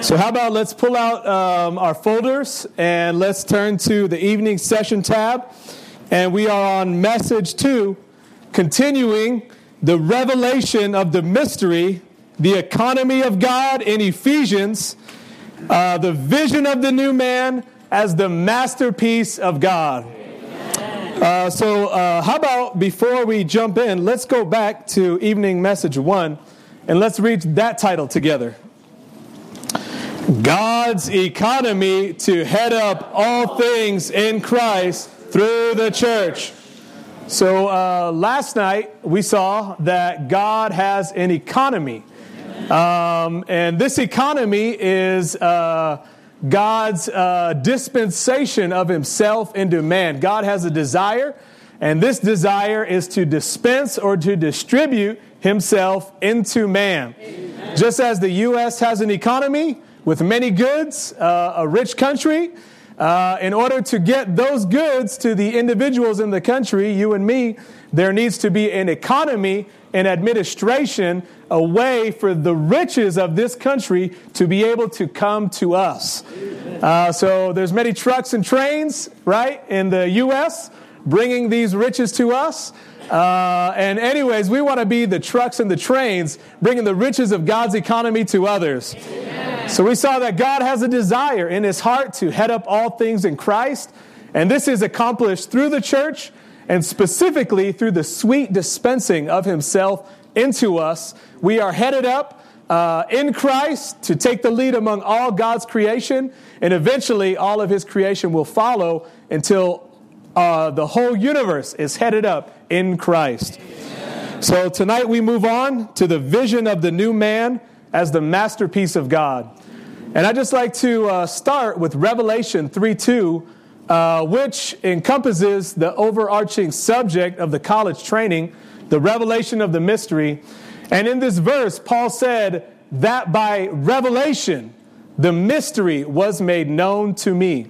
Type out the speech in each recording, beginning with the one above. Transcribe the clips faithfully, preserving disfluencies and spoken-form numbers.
So how about let's pull out um, our folders and let's turn to the evening session tab. And we are on message two, continuing the revelation of the mystery, the economy of God in Ephesians, uh, the vision of the new man as the masterpiece of God. Uh, so uh, how about before we jump in, let's go back to evening message one and let's read that title together. God's economy to head up all things in Christ through the church. So uh, last night we saw that God has an economy. Um, and this economy is uh, God's uh, dispensation of himself into man. God has a desire, and this desire is to dispense or to distribute himself into man. Amen. Just as the U S has an economy with many goods, uh, a rich country, uh, in order to get those goods to the individuals in the country, you and me, there needs to be an economy and administration, a way for the riches of this country to be able to come to us. Uh, so there's many trucks and trains, right, in the U S bringing these riches to us. Uh, and anyways, we want to be the trucks and the trains bringing the riches of God's economy to others. Amen. So we saw that God has a desire in his heart to head up all things in Christ. And this is accomplished through the church and specifically through the sweet dispensing of himself into us. We are headed up uh, in Christ to take the lead among all God's creation. And eventually all of his creation will follow until Uh, the whole universe is headed up in Christ. Amen. So tonight we move on to the vision of the new man as the masterpiece of God. And I'd just like to uh, start with Revelation three two, uh, which encompasses the overarching subject of the college training, the revelation of the mystery. And in this verse, Paul said that by revelation, the mystery was made known to me.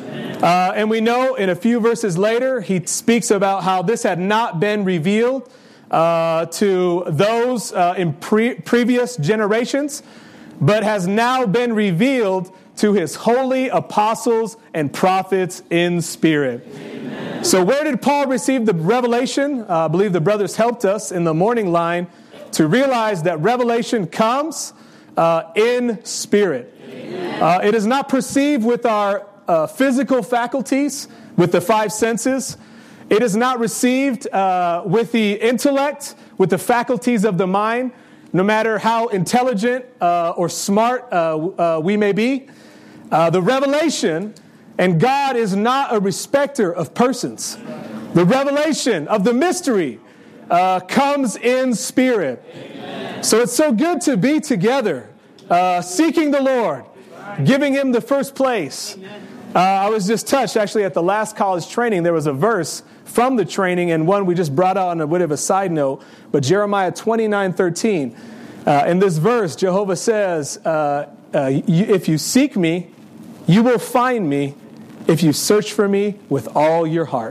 Uh, and we know in a few verses later, he speaks about how this had not been revealed uh, to those uh, in pre- previous generations, but has now been revealed to his holy apostles and prophets in spirit. Amen. So where did Paul receive the revelation? Uh, I believe the brothers helped us in the morning line to realize that revelation comes uh, in spirit. Uh, it is not perceived with our Uh, physical faculties, with the five senses. It is not received uh, with the intellect, with the faculties of the mind, no matter how intelligent uh, or smart uh, uh, we may be. Uh, the revelation, and God is not a respecter of persons. The revelation of the mystery uh, comes in spirit. Amen. So it's so good to be together, uh, seeking the Lord, giving him the first place. Amen. Uh, I was just touched, actually, at the last college training, there was a verse from the training, and one we just brought out on a bit of a side note, but Jeremiah twenty-nine thirteen. Uh, in this verse, Jehovah says, uh, uh, you, if you seek me, you will find me if you search for me with all your heart.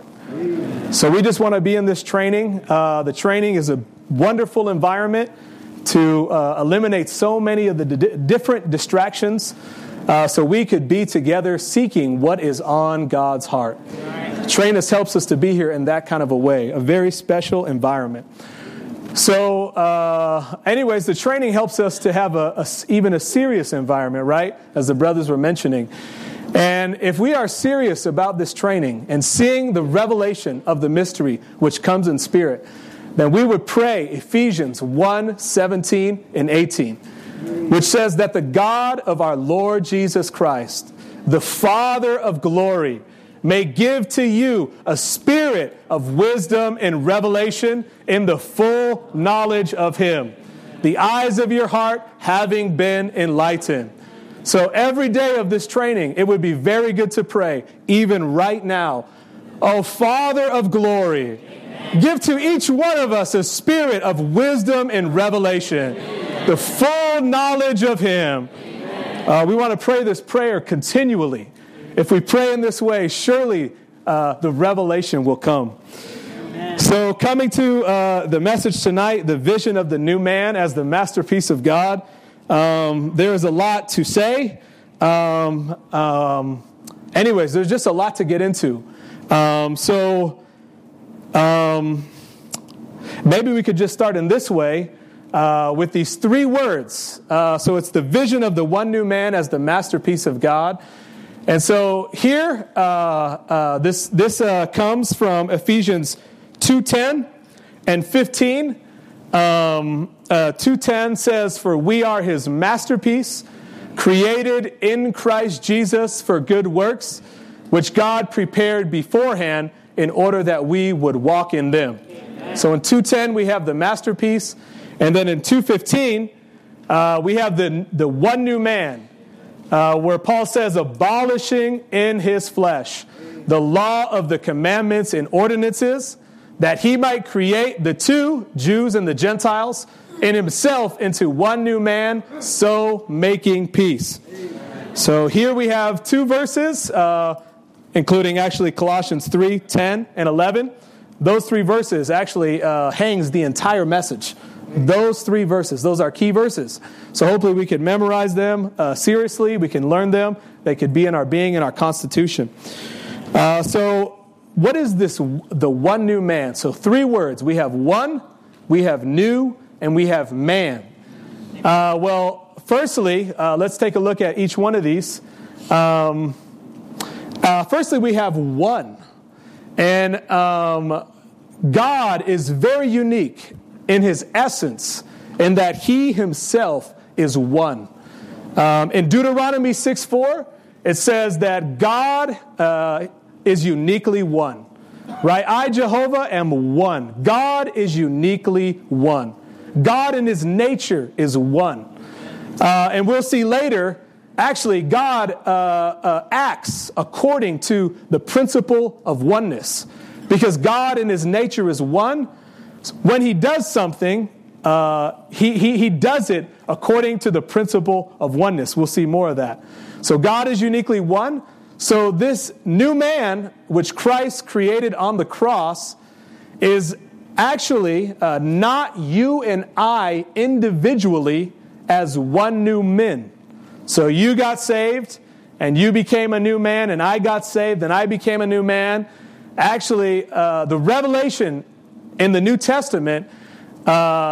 So we just want to be in this training. Uh, the training is a wonderful environment to uh, eliminate so many of the d- different distractions. Uh, so we could be together seeking what is on God's heart. Train us helps us to be here in that kind of a way, a very special environment. So uh, anyways, the training helps us to have a, a, even a serious environment, right? As the brothers were mentioning. And if we are serious about this training and seeing the revelation of the mystery which comes in spirit, then we would pray Ephesians one seventeen and eighteen. Which says that the God of our Lord Jesus Christ, the Father of glory, may give to you a spirit of wisdom and revelation in the full knowledge of him, the eyes of your heart having been enlightened. So every day of this training, it would be very good to pray, even right now. Oh, Father of glory, give to each one of us a spirit of wisdom and revelation, the full knowledge of him. Uh, we want to pray this prayer continually. If we pray in this way, surely uh, the revelation will come. Amen. So coming to uh, the message tonight, the vision of the new man as the masterpiece of God. Um, there is a lot to say. Um, um, anyways, there's just a lot to get into. Um, so um, maybe we could just start in this way uh, with these three words. Uh, so it's the vision of the one new man as the masterpiece of God. And so here, uh, uh, this this uh, comes from Ephesians two ten and fifteen. Um, uh, two ten says, "For we are his masterpiece, created in Christ Jesus for good works, which God prepared beforehand in order that we would walk in them." Amen. So in two ten, we have the masterpiece. And then in two fifteen, uh, we have the, the one new man. Uh, where Paul says, abolishing in his flesh the law of the commandments and ordinances, that he might create the two, Jews and the Gentiles, in himself into one new man, so making peace. So here we have two verses, uh, including actually Colossians three, ten, and eleven. Those three verses actually uh, hangs the entire message. Those three verses, those are key verses. So hopefully we can memorize them uh, seriously. We can learn them. They could be in our being, in our constitution. Uh, so what is this, the one new man? So three words. We have one, we have new, and we have man. Uh, well, firstly, uh, let's take a look at each one of these. Um, uh, firstly, we have one. And um, God is very unique in his essence, in that he himself is one. Um, in Deuteronomy six four, it says that God uh, is uniquely one. Right? I, Jehovah, am one. God is uniquely one. God in his nature is one. Uh, and we'll see later, actually, God uh, uh, acts according to the principle of oneness. Because God in his nature is one, when he does something, uh, he, he, he does it according to the principle of oneness. We'll see more of that. So God is uniquely one. So this new man, which Christ created on the cross, is actually uh, not you and I individually as one new man. So you got saved, and you became a new man, and I got saved, and I became a new man. Actually, uh, the revelation in the New Testament uh,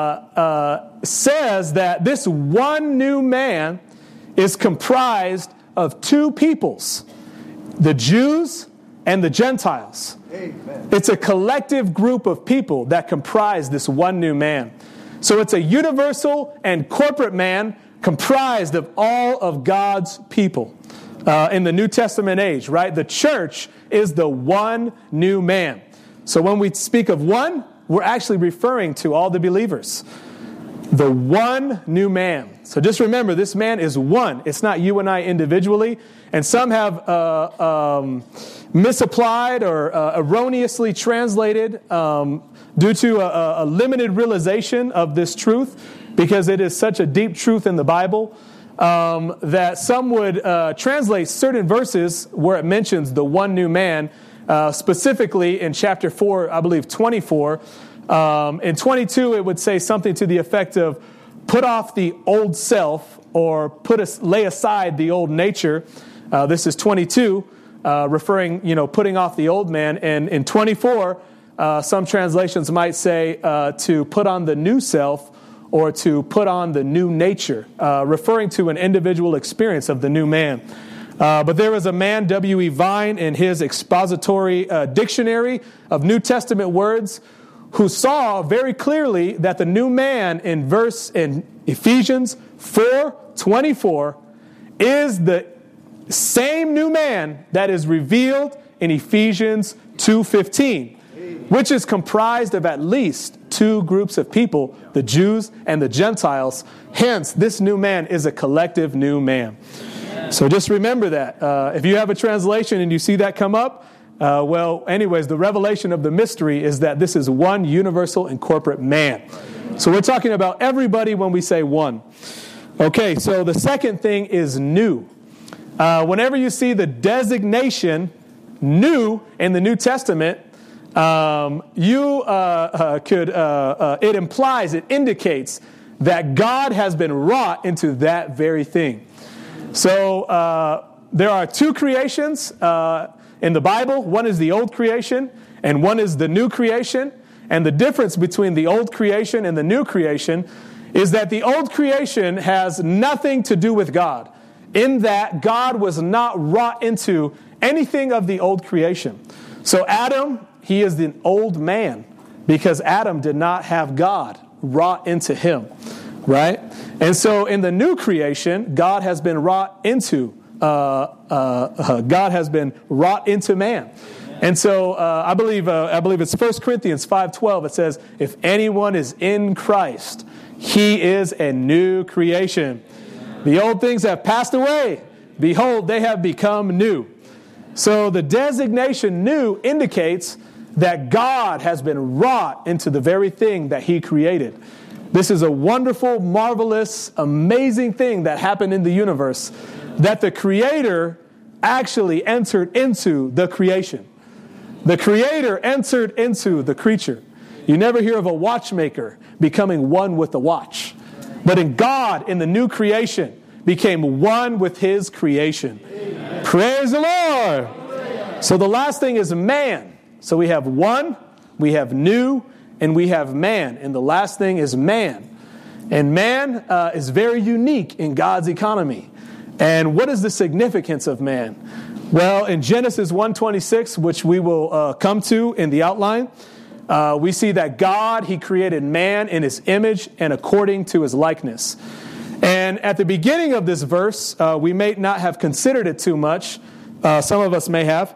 uh, says that this one new man is comprised of two peoples, the Jews and the Gentiles. Amen. It's a collective group of people that comprise this one new man. So it's a universal and corporate man comprised of all of God's people uh, in the New Testament age, right? The church is the one new man. So when we speak of one, we're actually referring to all the believers. The one new man. So just remember, this man is one. It's not you and I individually. And some have uh, um, misapplied or uh, erroneously translated um, due to a, a limited realization of this truth, because it is such a deep truth in the Bible, um, that some would uh, translate certain verses where it mentions the one new man, uh, specifically in chapter four, I believe twenty-four. Um, in twenty-two, it would say something to the effect of, put off the old self, or put us, lay aside the old nature. Uh, this is twenty-two, uh, referring, you know, putting off the old man. And in twenty-four, uh, some translations might say uh, to put on the new self, or to put on the new nature, uh, referring to an individual experience of the new man. Uh, but there was a man, W E Vine, in his expository uh, dictionary of New Testament words, who saw very clearly that the new man in verse in Ephesians four twenty-four is the same new man that is revealed in Ephesians two fifteen, which is comprised of at least two groups of people, the Jews and the Gentiles. Hence, this new man is a collective new man. So just remember that. Uh, if you have a translation and you see that come up, uh, well, anyways, the revelation of the mystery is that this is one universal and corporate man. So we're talking about everybody when we say one. Okay, so the second thing is new. Uh, whenever you see the designation new in the New Testament, um, you uh, uh, could uh, uh, it implies, it indicates that God has been wrought into that very thing. So uh, there are two creations uh, in the Bible. One is the old creation, and one is the new creation. And the difference between the old creation and the new creation is that the old creation has nothing to do with God, in that God was not wrought into anything of the old creation. So Adam, he is the old man, because Adam did not have God wrought into him, right? And so in the new creation, God has been wrought into, uh, uh, uh, God has been wrought into man. And so uh, I believe uh, I believe it's First Corinthians five twelve. It says, if anyone is in Christ, he is a new creation. The old things have passed away. Behold, they have become new. So the designation new indicates that God has been wrought into the very thing that he created. This is a wonderful, marvelous, amazing thing that happened in the universe, that the Creator actually entered into the creation. The Creator entered into the creature. You never hear of a watchmaker becoming one with the watch. But in God, in the new creation, became one with his creation. Amen. Praise the Lord. Amen. So the last thing is man. So we have one, we have new, and we have man. And the last thing is man. And man uh, is very unique in God's economy. And what is the significance of man? Well, in Genesis one twenty-six, which we will uh, come to in the outline, uh, we see that God, he created man in his image and according to his likeness. And at the beginning of this verse, uh, we may not have considered it too much. Uh, some of us may have.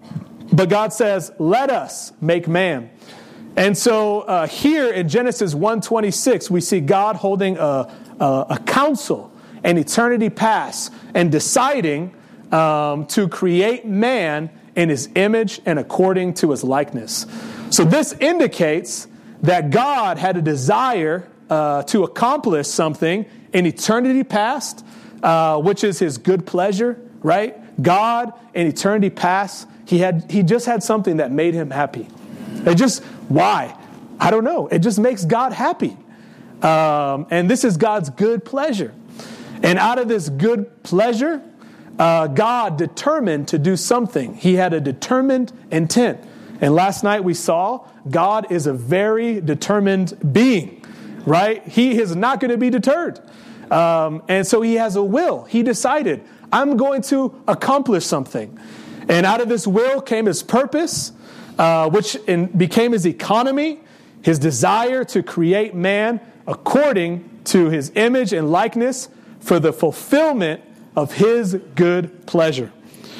But God says, let us make man. And so uh, here in Genesis one twenty-six, we see God holding a, a, a council, an eternity past, and deciding um, to create man in his image and according to his likeness. So this indicates that God had a desire uh, to accomplish something in eternity past, uh, which is his good pleasure, right? God in eternity past, he had he just had something that made him happy. It just, why? I don't know. It just makes God happy. Um, and this is God's good pleasure. And out of this good pleasure, uh, God determined to do something. He had a determined intent. And last night we saw God is a very determined being, right? He is not going to be deterred. Um, and so he has a will. He decided, I'm going to accomplish something. And out of this will came his purpose, uh, which in, became his economy, his desire to create man according to his image and likeness for the fulfillment of his good pleasure.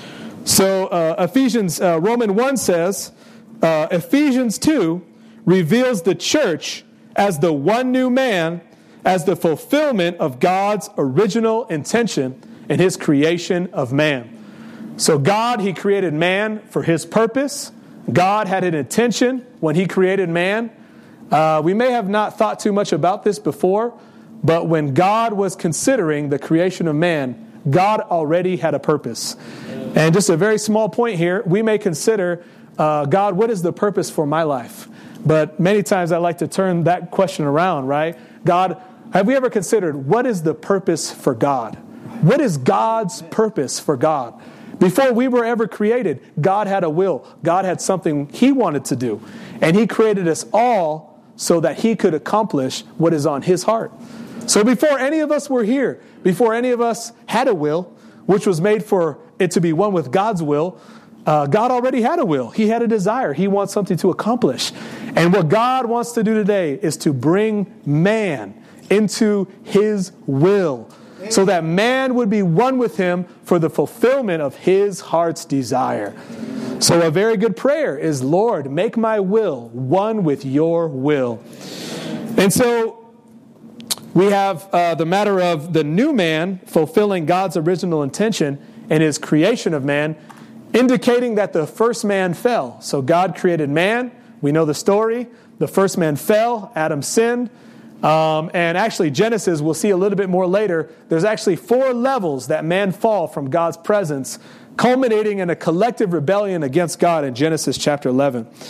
So uh, Ephesians, uh, Romans one says, uh, Ephesians two reveals the church as the one new man, as the fulfillment of God's original intention in his creation of man. So God, he created man for his purpose. God had an intention when he created man. Uh, we may have not thought too much about this before, but when God was considering the creation of man, God already had a purpose. And just a very small point here, we may consider, uh, God, what is the purpose for my life? But many times I like to turn that question around, right? God, have we ever considered what is the purpose for God? What is God's purpose for God? Before we were ever created, God had a will. God had something he wanted to do. And he created us all so that he could accomplish what is on his heart. So before any of us were here, before any of us had a will, which was made for it to be one with God's will, uh, God already had a will. He had a desire. He wants something to accomplish. And what God wants to do today is to bring man into his will, so that man would be one with him for the fulfillment of his heart's desire. So a very good prayer is, Lord, make my will one with your will. And so we have uh, the matter of the new man fulfilling God's original intention in his creation of man, indicating that the first man fell. So God created man. We know the story. The first man fell. Adam sinned. Um, and actually, Genesis, we'll see a little bit more later, there's actually four levels that man fall from God's presence, culminating in a collective rebellion against God in Genesis chapter eleven.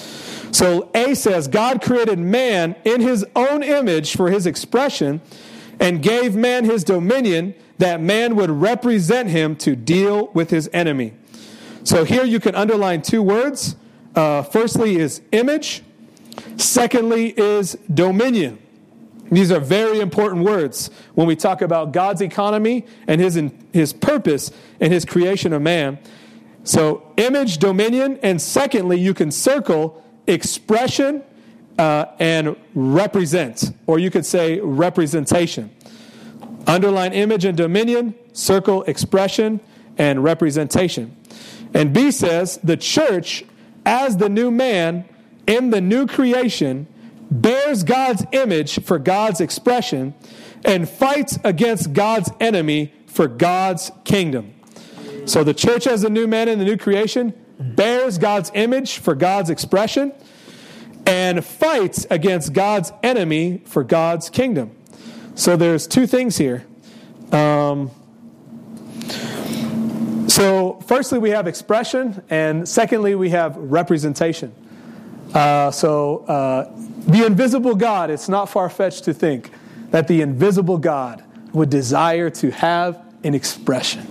So A says, God created man in his own image for his expression and gave man his dominion that man would represent him to deal with his enemy. So here you can underline two words. Uh, firstly is image. Secondly is dominion. These are very important words when we talk about God's economy and his, his purpose in his creation of man. So image, dominion, and secondly, you can circle expression uh, and represent, or you could say representation. Underline image and dominion, circle expression and representation. And B says, the church, as the new man in the new creation, bears God's image for God's expression and fights against God's enemy for God's kingdom. So the church as a new man in the new creation bears God's image for God's expression and fights against God's enemy for God's kingdom. So there's two things here. Um, so firstly, we have expression, and secondly, we have representation. Uh, so uh, the invisible God, it's not far-fetched to think that the invisible God would desire to have an expression.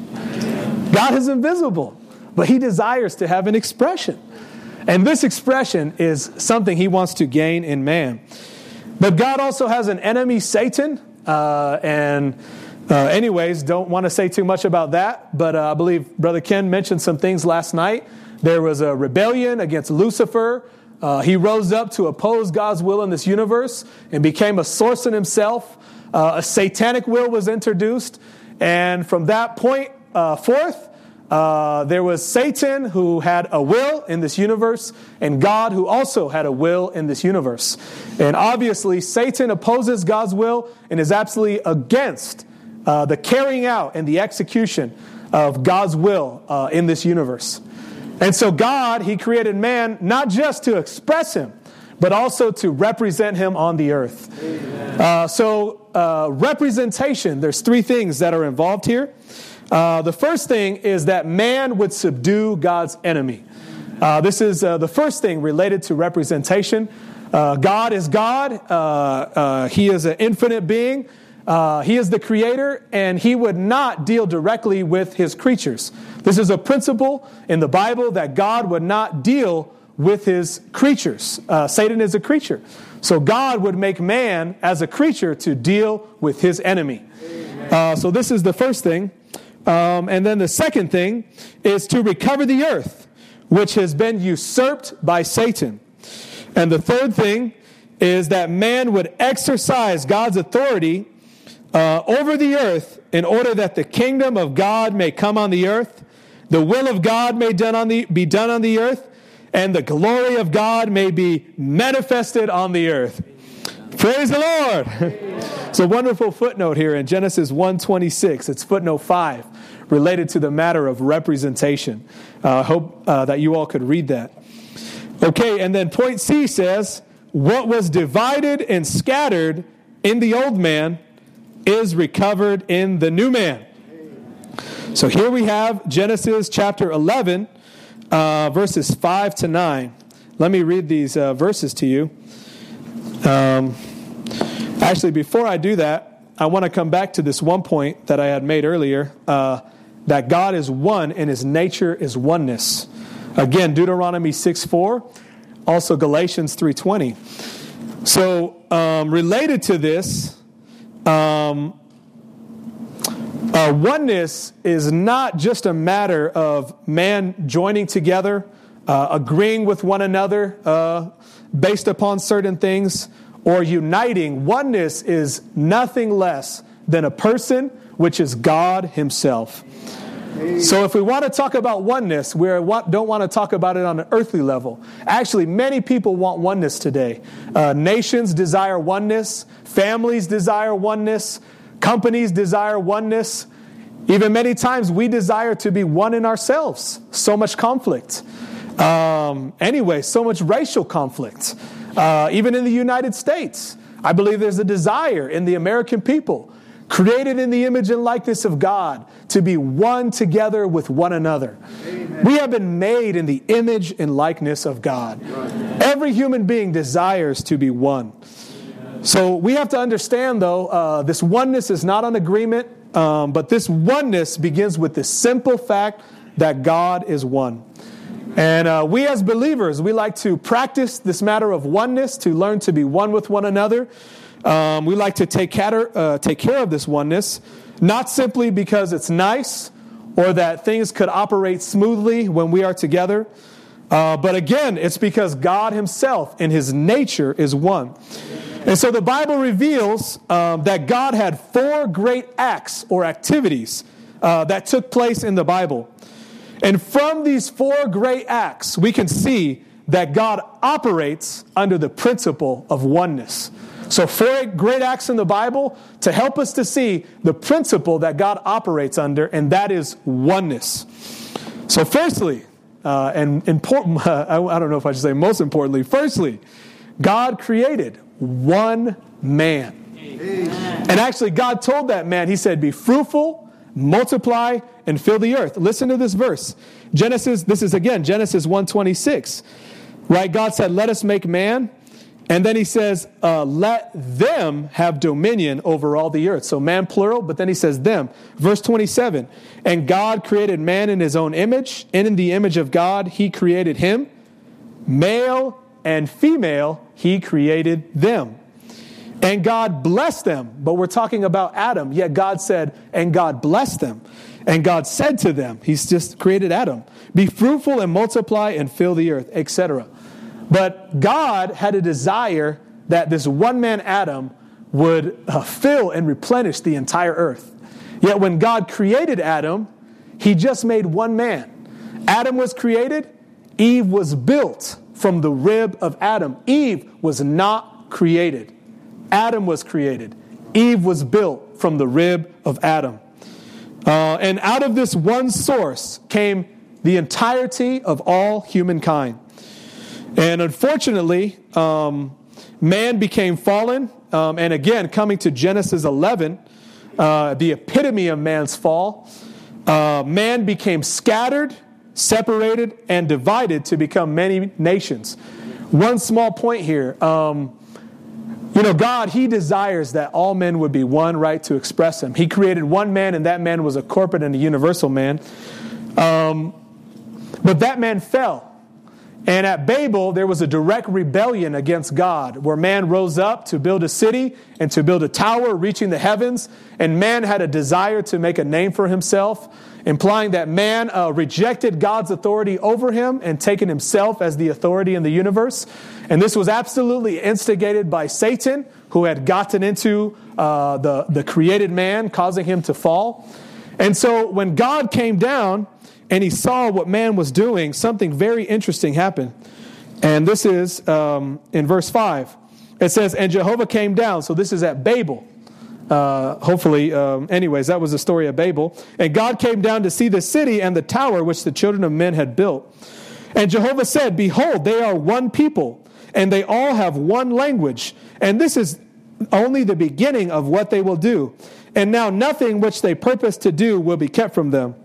God is invisible, but he desires to have an expression. And this expression is something he wants to gain in man. But God also has an enemy, Satan. Uh, and uh, anyways, don't want to say too much about that. But uh, I believe Brother Ken mentioned some things last night. There was a rebellion against Lucifer. Uh, he rose up to oppose God's will in this universe and became a source in himself. Uh, a satanic will was introduced. And from that point uh, forth, Uh, there was Satan who had a will in this universe, and God who also had a will in this universe. And obviously, Satan opposes God's will and is absolutely against uh, the carrying out and the execution of God's will uh, in this universe. And so God, he created man not just to express him, but also to represent him on the earth. Uh, so uh, representation, there's three things that are involved here. Uh, the first thing is that man would subdue God's enemy. Uh, this is uh, the first thing related to representation. Uh, God is God. Uh, uh, he is an infinite being. Uh, he is the creator, and he would not deal directly with his creatures. This is a principle in the Bible that God would not deal with his creatures. Uh, Satan is a creature. So God would make man as a creature to deal with his enemy. Uh, so this is the first thing. Um, and then the second thing is to recover the earth, which has been usurped by Satan. And the third thing is that man would exercise God's authority uh, over the earth in order that the kingdom of God may come on the earth, the will of God may done on the, be done on the earth, and the glory of God may be manifested on the earth. Praise the Lord. It's a wonderful footnote here in Genesis one twenty-six. It's footnote five, related to the matter of representation. I uh, hope uh, that you all could read that. Okay, and then point C says, what was divided and scattered in the old man is recovered in the new man. So here we have Genesis chapter eleven, uh, verses five to nine. Let me read these uh, verses to you. Um, actually, before I do that, I want to come back to this one point that I had made earlier, uh, that God is one and his nature is oneness. Again, Deuteronomy six four, also Galatians three twenty. So, um, related to this, um, uh, oneness is not just a matter of man joining together, uh, agreeing with one another, uh, based upon certain things, or uniting. Oneness is nothing less than a person, which is God himself. So if we want to talk about oneness, we don't want to talk about it on an earthly level. Actually, many people want oneness today. Uh, nations desire oneness. Families desire oneness. Companies desire oneness. Even many times we desire to be one in ourselves. So much conflict. Um, anyway, so much racial conflict. Uh, even in the United States, I believe there's a desire in the American people, created in the image and likeness of God, to be one together with one another. Amen. We have been made in the image and likeness of God. Every human being desires to be one. So we have to understand, though, uh, this oneness is not an agreement, um, but this oneness begins with the simple fact that God is one. And uh, we as believers, we like to practice this matter of oneness, to learn to be one with one another. Um, we like to take care, uh, take care of this oneness, not simply because it's nice or that things could operate smoothly when we are together. Uh, but again, it's because God himself in his nature is one. And so the Bible reveals um, that God had four great acts or activities uh, that took place in the Bible. And from these four great acts, we can see that God operates under the principle of oneness. So four great acts in the Bible to help us to see the principle that God operates under, and that is oneness. So firstly, uh, and important, uh, I don't know if I should say most importantly, firstly, God created one man. Amen. And actually, God told that man, he said, be fruitful, multiply, and fill the earth. Listen to this verse. Genesis, this is again, Genesis one twenty-six. Right? God said, let us make man. And then he says, uh, let them have dominion over all the earth. So man plural, but then he says them. Verse twenty-seven, and God created man in his own image, and in the image of God he created him. Male and female he created them. And God blessed them. But we're talking about Adam. Yet God said, and God blessed them. And God said to them, he's just created Adam, be fruitful and multiply and fill the earth, et cetera. But God had a desire that this one man Adam would uh, fill and replenish the entire earth. Yet when God created Adam, he just made one man. Adam was created. Eve was built from the rib of Adam. Eve was not created. Adam was created. Eve was built from the rib of Adam. Uh, and out of this one source came the entirety of all humankind. And unfortunately, um, man became fallen. Um, and again, coming to Genesis eleven, uh, the epitome of man's fall, uh, man became scattered, separated, and divided to become many nations. One small point here. Um, you know, God, he desires that all men would be one, right, to express him. He created one man, and that man was a corporate and a universal man. Um, but that man fell. And at Babel, there was a direct rebellion against God, where man rose up to build a city and to build a tower reaching the heavens. And man had a desire to make a name for himself, implying that man uh, rejected God's authority over him and taken himself as the authority in the universe. And this was absolutely instigated by Satan, who had gotten into uh, the, the created man, causing him to fall. And so when God came down and he saw what man was doing, something very interesting happened. And this is um, in verse five. It says, and Jehovah came down. So this is at Babel. Uh, hopefully, um, anyways, that was the story of Babel. And God came down to see the city and the tower which the children of men had built. And Jehovah said, behold, they are one people, and they all have one language. And this is only the beginning of what they will do. And now nothing which they purpose to do will be kept from them.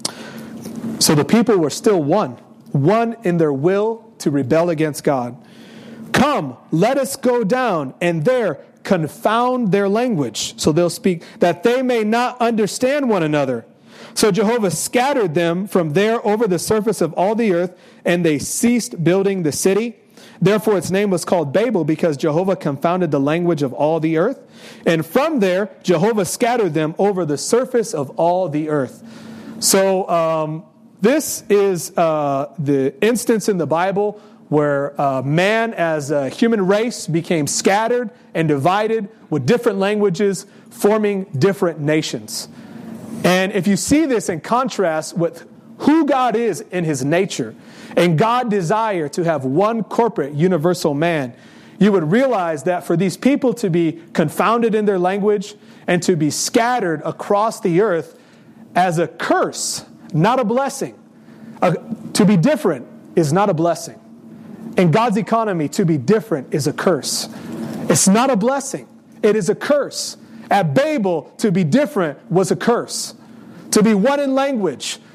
So the people were still one, one in their will to rebel against God. Come, let us go down and there confound their language. So they'll speak, that they may not understand one another. So Jehovah scattered them from there over the surface of all the earth, and they ceased building the city. Therefore its name was called Babel, because Jehovah confounded the language of all the earth. And from there, Jehovah scattered them over the surface of all the earth. So um, this is uh, the instance in the Bible where uh, man as a human race became scattered and divided with different languages, forming different nations. And if you see this in contrast with who God is in his nature, and God desire to have one corporate universal man, you would realize that for these people to be confounded in their language and to be scattered across the earth as a curse, not a blessing. Uh, to be different is not a blessing. In God's economy, to be different is a curse. It's not a blessing. It is a curse. At Babel, to be different was a curse. To be one in language,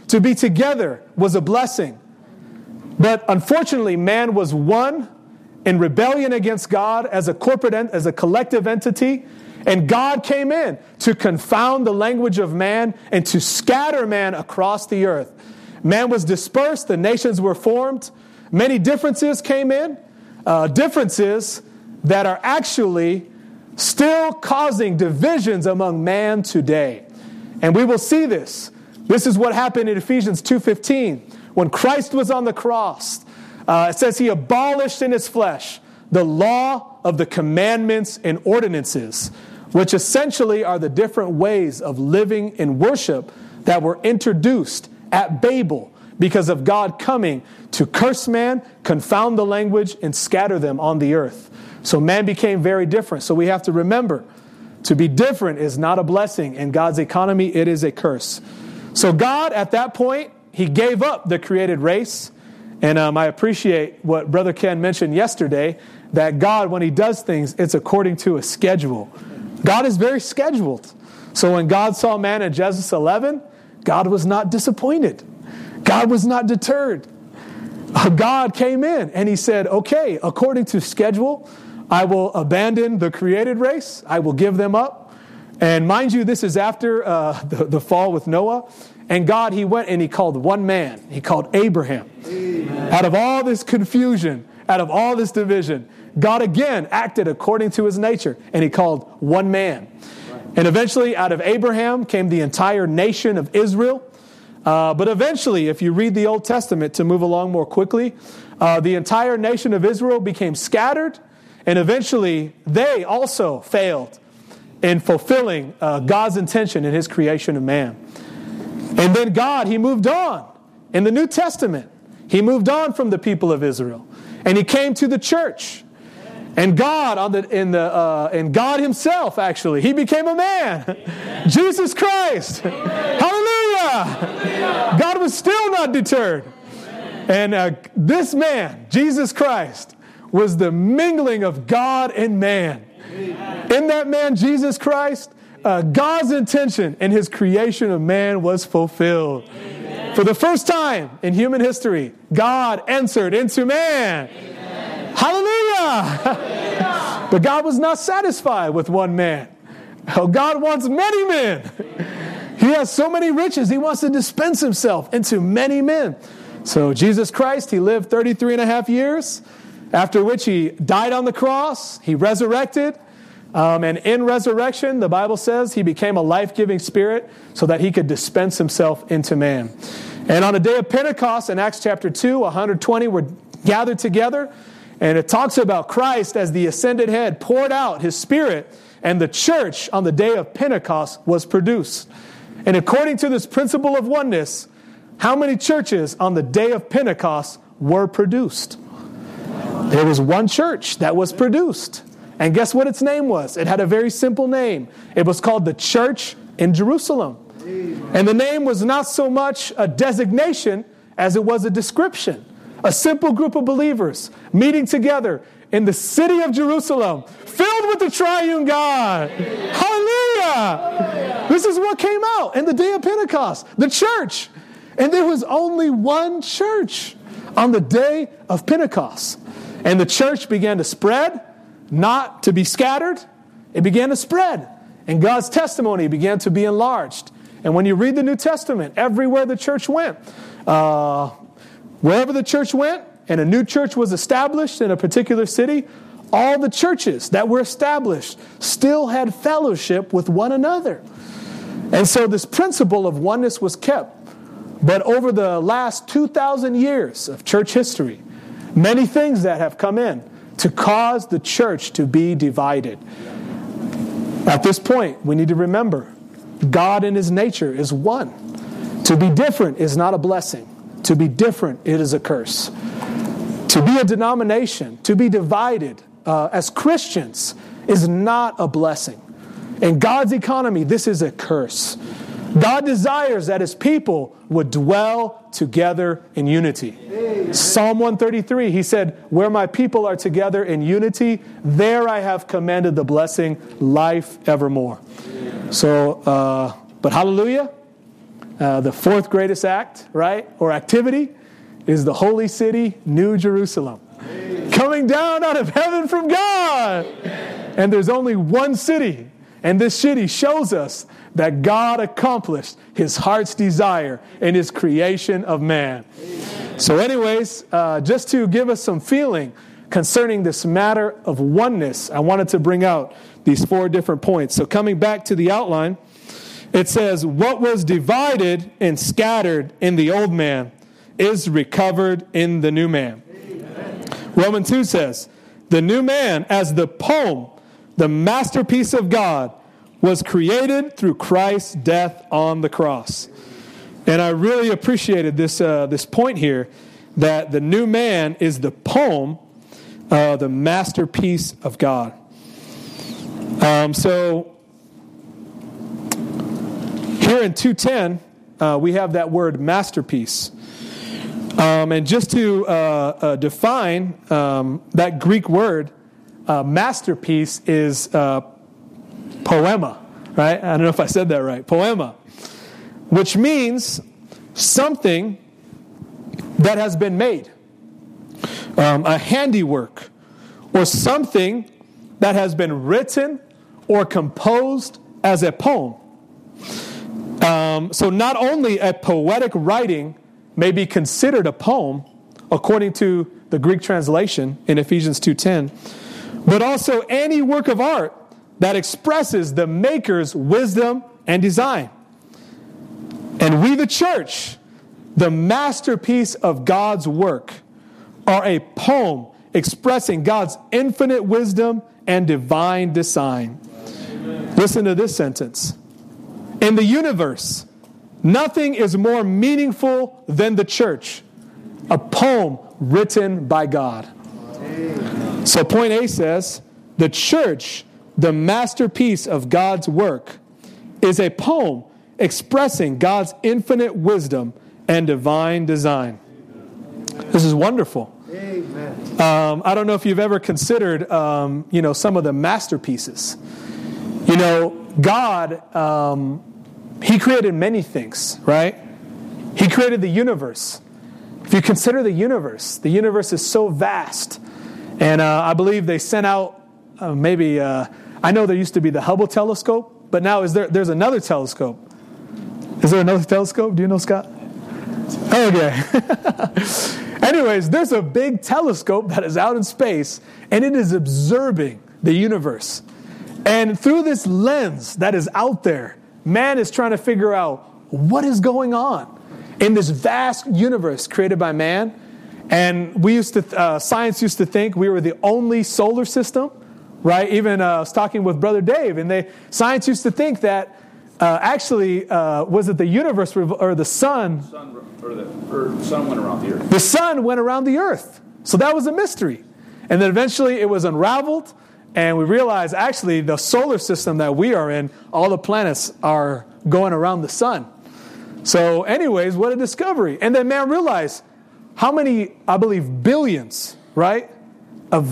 to be together was a blessing. But unfortunately, man was one in rebellion against God as a corporate, as a collective entity. And God came in to confound the language of man and to scatter man across the earth. Man was dispersed. The nations were formed. Many differences came in. Uh, differences that are actually still causing divisions among man today. And we will see this. This is what happened in Ephesians two fifteen. When Christ was on the cross, uh, it says he abolished in his flesh the law of the commandments and ordinances, which essentially are the different ways of living in worship that were introduced at Babel because of God coming to curse man, confound the language, and scatter them on the earth. So man became very different. So we have to remember, to be different is not a blessing. In God's economy, it is a curse. So God, at that point, he gave up the created race. And um, I appreciate what Brother Ken mentioned yesterday, that God, when he does things, it's according to a schedule. God is very scheduled. So when God saw man in Genesis eleven, God was not disappointed. God was not deterred. God came in and he said, okay, according to schedule, I will abandon the created race. I will give them up. And mind you, this is after uh, the, the fall with Noah. And God, he went and he called one man. He called Abraham. Amen. Out of all this confusion, out of all this division, God again acted according to his nature. And he called one man. Right. And eventually out of Abraham came the entire nation of Israel. Uh, but eventually, if you read the Old Testament to move along more quickly, uh, the entire nation of Israel became scattered. And eventually, they also failed in fulfilling uh, God's intention in his creation of man. And then God, he moved on. In the New Testament, he moved on from the people of Israel. And he came to the church. And God, on the, in the, uh, and God himself, actually, he became a man. Amen. Jesus Christ. Amen. Hallelujah. Hallelujah. God was still not deterred. Amen. And uh, this man, Jesus Christ, was the mingling of God and man. Amen. In that man, Jesus Christ, uh, God's intention in his creation of man was fulfilled. Amen. For the first time in human history, God entered into man. Amen. Hallelujah. Hallelujah. But God was not satisfied with one man. Oh, God wants many men. Amen. He has so many riches. He wants to dispense himself into many men. So Jesus Christ, he lived thirty-three and a half years, after which he died on the cross. He resurrected. Um, and in resurrection, the Bible says he became a life-giving spirit so that he could dispense himself into man. And on the day of Pentecost in Acts chapter two, one hundred twenty were gathered together. And it talks about Christ as the ascended head poured out his spirit, and the church on the day of Pentecost was produced. And according to this principle of oneness, how many churches on the day of Pentecost were produced? There was one church that was produced. And guess what its name was? It had a very simple name. It was called the Church in Jerusalem. And the name was not so much a designation as it was a description. A simple group of believers meeting together in the city of Jerusalem, filled with the triune God. Hallelujah! This is what came out in the day of Pentecost, the church. And there was only one church on the day of Pentecost. And the church began to spread, not to be scattered. It began to spread. And God's testimony began to be enlarged. And when you read the New Testament, everywhere the church went, uh, wherever the church went, and a new church was established in a particular city, all the churches that were established still had fellowship with one another. And so this principle of oneness was kept. But over the last two thousand years of church history, many things that have come in to cause the church to be divided. At this point, we need to remember, God in his nature is one. To be different is not a blessing. To be different, it is a curse. To be a denomination, to be divided uh, as Christians is not a blessing. In God's economy, this is a curse. God desires that his people would dwell together in unity. Amen. Psalm one thirty-three, he said, where my people are together in unity, there I have commanded the blessing, life evermore. Amen. So, uh, but hallelujah, uh, the fourth greatest act, right, or activity, is the holy city, New Jerusalem. Amen. Coming down out of heaven from God. Amen. And there's only one city. And this city shows us that God accomplished his heart's desire in his creation of man. Amen. So anyways, uh, just to give us some feeling concerning this matter of oneness, I wanted to bring out these four different points. So coming back to the outline, it says, what was divided and scattered in the old man is recovered in the new man. Amen. Romans two says, the new man, as the poem, the masterpiece of God, was created through Christ's death on the cross. And I really appreciated this uh, this point here, that the new man is the poem, uh, the masterpiece of God. Um, so here in two ten, uh, we have that word masterpiece. Um, and just to uh, uh, define um, that Greek word, uh, masterpiece is uh, poema, right? I don't know if I said that right. Poema, which means something that has been made, um, a handiwork, or something that has been written or composed as a poem. Um, so not only a poetic writing may be considered a poem, according to the Greek translation in Ephesians two ten, but also any work of art that expresses the maker's wisdom and design. And we, the church, the masterpiece of God's work, are a poem expressing God's infinite wisdom and divine design. Amen. Listen to this sentence. In the universe, nothing is more meaningful than the church, a poem written by God. Amen. So point A says, the church, the masterpiece of God's work, is a poem expressing God's infinite wisdom and divine design. This is wonderful. Amen. Um, I don't know if you've ever considered, um, you know, some of the masterpieces. You know, God, um, He created many things, right? He created the universe. If you consider the universe, the universe is so vast. And uh, I believe they sent out uh, maybe, uh, I know there used to be the Hubble telescope, but now is there? There's another telescope. Is there another telescope? Do you know, Scott? Okay. Anyways, there's a big telescope that is out in space, and it is observing the universe. And through this lens that is out there, man is trying to figure out what is going on in this vast universe created by man. And we used to, uh, science used to think we were the only solar system, right? Even uh, I was talking with Brother Dave, and they science used to think that uh, actually uh, was it the universe or the sun? sun or the or sun went around the earth. The sun went around the earth, so that was a mystery. And then eventually it was unraveled. And we realize, actually, the solar system that we are in, all the planets are going around the sun. So anyways, what a discovery. And then man realized how many, I believe, billions, right, of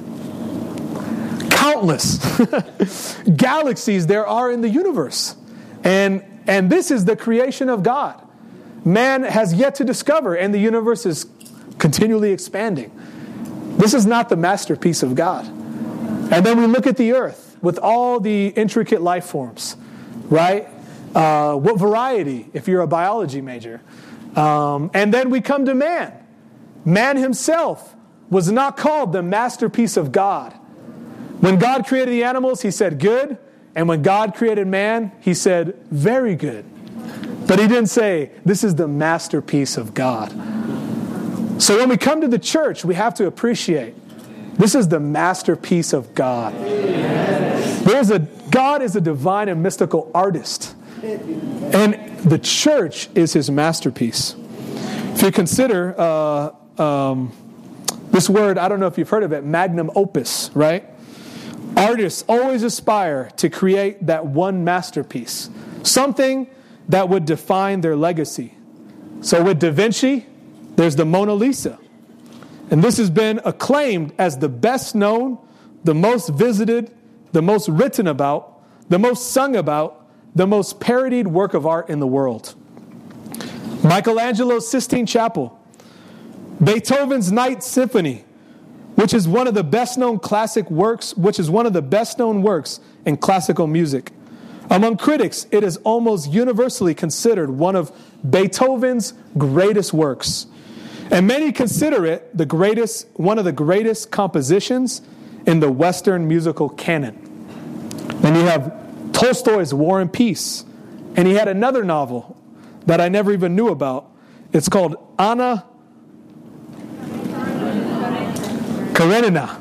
countless galaxies there are in the universe. And, and this is the creation of God. Man has yet to discover, and the universe is continually expanding. This is not the masterpiece of God. And then we look at the earth with all the intricate life forms, right? Uh, what variety, if you're a biology major. Um, and then we come to man. Man himself was not called the masterpiece of God. When God created the animals, he said good. And when God created man, he said very good. But he didn't say, this is the masterpiece of God. So when we come to the church, we have to appreciate this is the masterpiece of God. There's a God is a divine and mystical artist. And the church is his masterpiece. If you consider uh, um, this word, I don't know if you've heard of it, magnum opus, right? Artists always aspire to create that one masterpiece, something that would define their legacy. So with Da Vinci, there's the Mona Lisa. And this has been acclaimed as the best known, the most visited, the most written about, the most sung about, the most parodied work of art in the world. Michelangelo's Sistine Chapel, Beethoven's Ninth Symphony, which is one of the best-known classic works, which is one of the best-known works in classical music. Among critics, it is almost universally considered one of Beethoven's greatest works. And many consider it the greatest, one of the greatest compositions in the Western musical canon. Then you have Tolstoy's War and Peace. And he had another novel that I never even knew about. It's called Anna Karenina.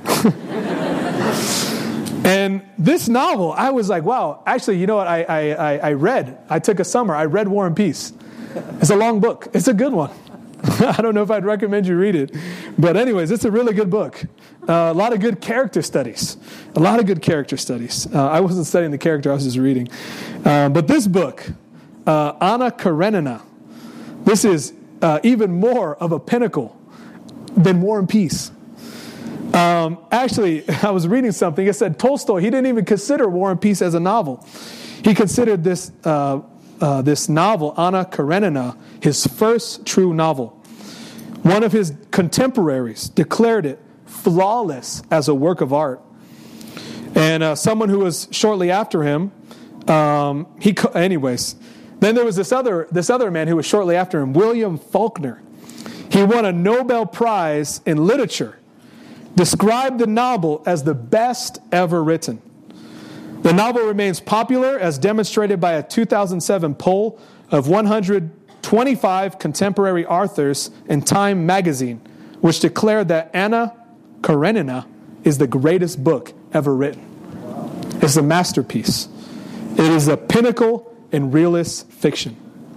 And this novel, I was like, wow. Actually, you know what? I, I, I read. I took a summer. I read War and Peace. It's a long book. It's a good one. I don't know if I'd recommend you read it. But anyways, it's a really good book. Uh, a lot of good character studies. A lot of good character studies. Uh, I wasn't studying the character. I was just reading. Uh, but this book, uh, Anna Karenina, this is uh, even more of a pinnacle than War and Peace. Um, actually, I was reading something. It said Tolstoy, he didn't even consider War and Peace as a novel. He considered this uh, uh, this novel, Anna Karenina, his first true novel. One of his contemporaries declared it flawless as a work of art. And uh, someone who was shortly after him, um, he anyways, then there was this other this other man who was shortly after him, William Faulkner. He won a Nobel Prize in literature, described the novel as the best ever written. The novel remains popular as demonstrated by a two thousand seven poll of one hundred twenty-five contemporary authors in Time magazine, which declared that Anna Karenina is the greatest book ever written. It's a masterpiece. It is a pinnacle in realist fiction.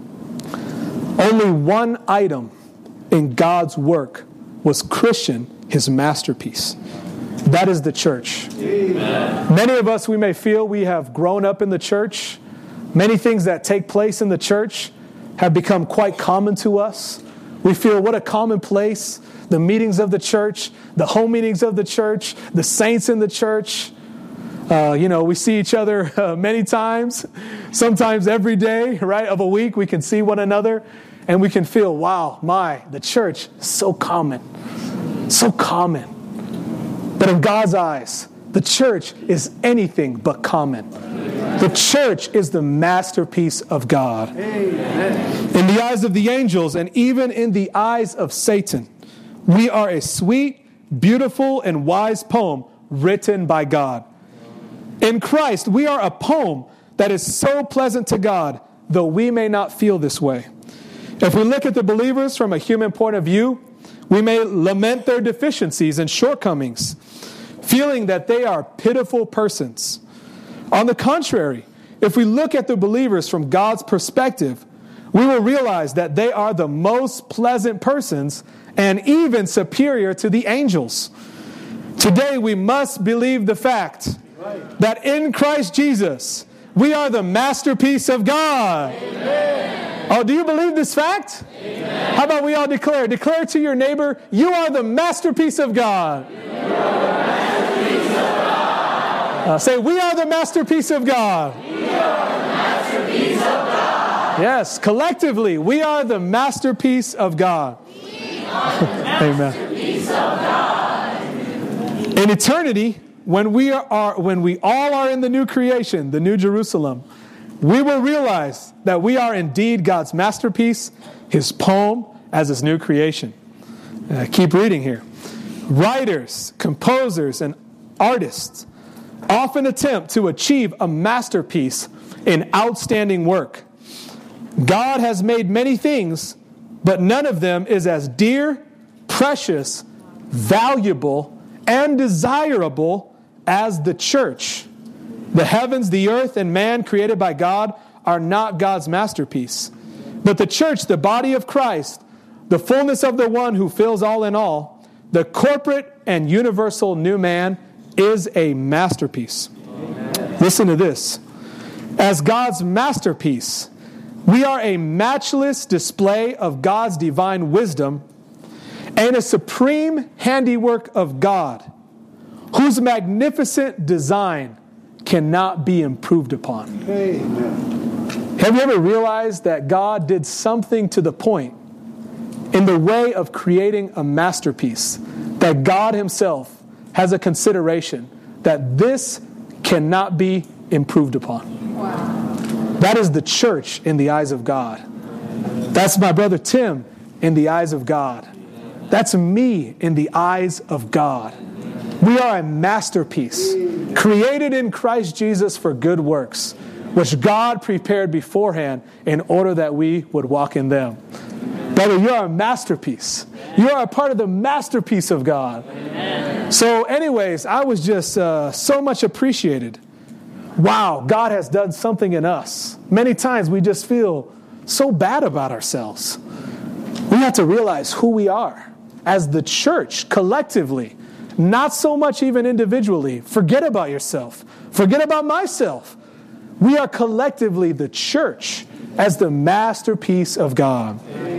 Only one item in God's work was Christian, his masterpiece. That is the church. Amen. Many of us, we may feel we have grown up in the church. Many things that take place in the church have become quite common to us. We feel what a common place. The meetings of the church, the home meetings of the church, the saints in the church. Uh, you know, we see each other uh, many times, sometimes every day, right, of a week. We can see one another and we can feel, wow, my, the church is so common, so common. But in God's eyes, the church is anything but common. The church is the masterpiece of God. Amen. In the eyes of the angels and even in the eyes of Satan, we are a sweet, beautiful, and wise poem written by God. In Christ, we are a poem that is so pleasant to God, though we may not feel this way. If we look at the believers from a human point of view, we may lament their deficiencies and shortcomings, feeling that they are pitiful persons. On the contrary, if we look at the believers from God's perspective, we will realize that they are the most pleasant persons and even superior to the angels. Today, we must believe the fact that in Christ Jesus, we are the masterpiece of God. Amen. Oh, do you believe this fact? Amen. How about we all declare? Declare to your neighbor, you are the masterpiece of God. You are the masterpiece of God. Uh, say, we are the masterpiece of God. We are the masterpiece of God. Yes, collectively, we are the masterpiece of God. We are the masterpiece of God. In eternity, when we are, when we all are in the new creation, the new Jerusalem, we will realize that we are indeed God's masterpiece, his poem as his new creation. Uh, keep reading here. Writers, composers, and artists often attempt to achieve a masterpiece in outstanding work. God has made many things, but none of them is as dear, precious, valuable, and desirable as the church. The heavens, the earth, and man created by God are not God's masterpiece. But the church, the body of Christ, the fullness of the one who fills all in all, the corporate and universal new man, is a masterpiece. Amen. Listen to this. As God's masterpiece, we are a matchless display of God's divine wisdom and a supreme handiwork of God, whose magnificent design cannot be improved upon. Amen. Have you ever realized that God did something to the point in the way of creating a masterpiece that God himself has a consideration that this cannot be improved upon? Wow. That is the church in the eyes of God. That's my brother Tim in the eyes of God. That's me in the eyes of God. We are a masterpiece, created in Christ Jesus for good works, which God prepared beforehand in order that we would walk in them. Brother, you are a masterpiece. You are a part of the masterpiece of God. Amen. So anyways, I was just uh, so much appreciated. Wow, God has done something in us. Many times we just feel so bad about ourselves. We have to realize who we are as the church collectively, not so much even individually. Forget about yourself. Forget about myself. We are collectively the church as the masterpiece of God.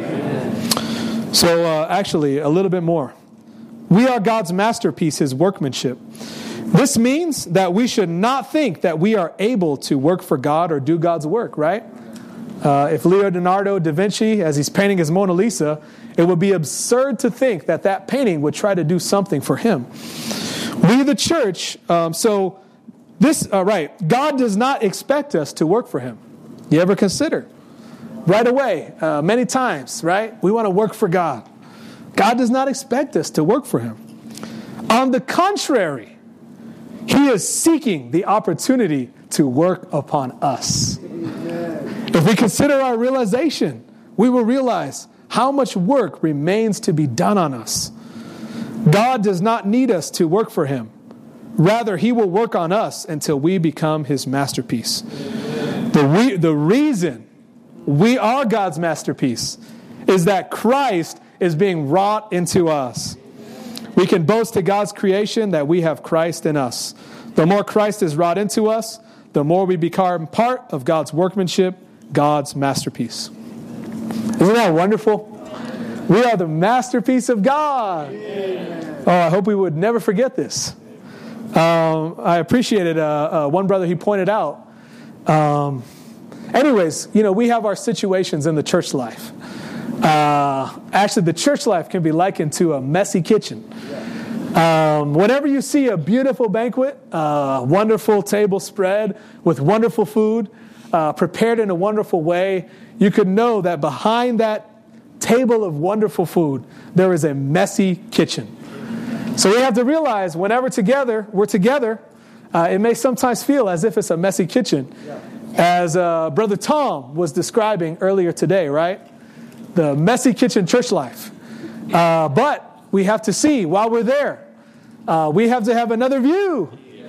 Amen. So uh, actually, a little bit more. We are God's masterpiece, his workmanship. This means that we should not think that we are able to work for God or do God's work, right? Uh, if Leonardo da Vinci, as he's painting his Mona Lisa, it would be absurd to think that that painting would try to do something for him. We, the church, um, so this, uh, right, God does not expect us to work for him. You ever consider? Right away, uh, many times, right? We want to work for God. God does not expect us to work for him. On the contrary, he is seeking the opportunity to work upon us. Amen. If we consider our realization, we will realize how much work remains to be done on us. God does not need us to work for him. Rather, he will work on us until we become his masterpiece. The, re- the reason we are God's masterpiece is that Christ is being wrought into us. We can boast to God's creation that we have Christ in us. The more Christ is wrought into us, the more we become part of God's workmanship, God's masterpiece. Isn't that wonderful? We are the masterpiece of God. Oh, I hope we would never forget this. Um, I appreciated uh, uh, one brother, he pointed out. Um, anyways, you know, we have our situations in the church life. Uh, actually, the church life can be likened to a messy kitchen. Um, whenever you see a beautiful banquet, a uh, wonderful table spread with wonderful food, uh, prepared in a wonderful way, you could know that behind that table of wonderful food, there is a messy kitchen. So we have to realize whenever together, we're together, uh, it may sometimes feel as if it's a messy kitchen. As uh, Brother Tom was describing earlier today, right? The messy kitchen church life. Uh, but we have to see while we're there, uh, we have to have another view.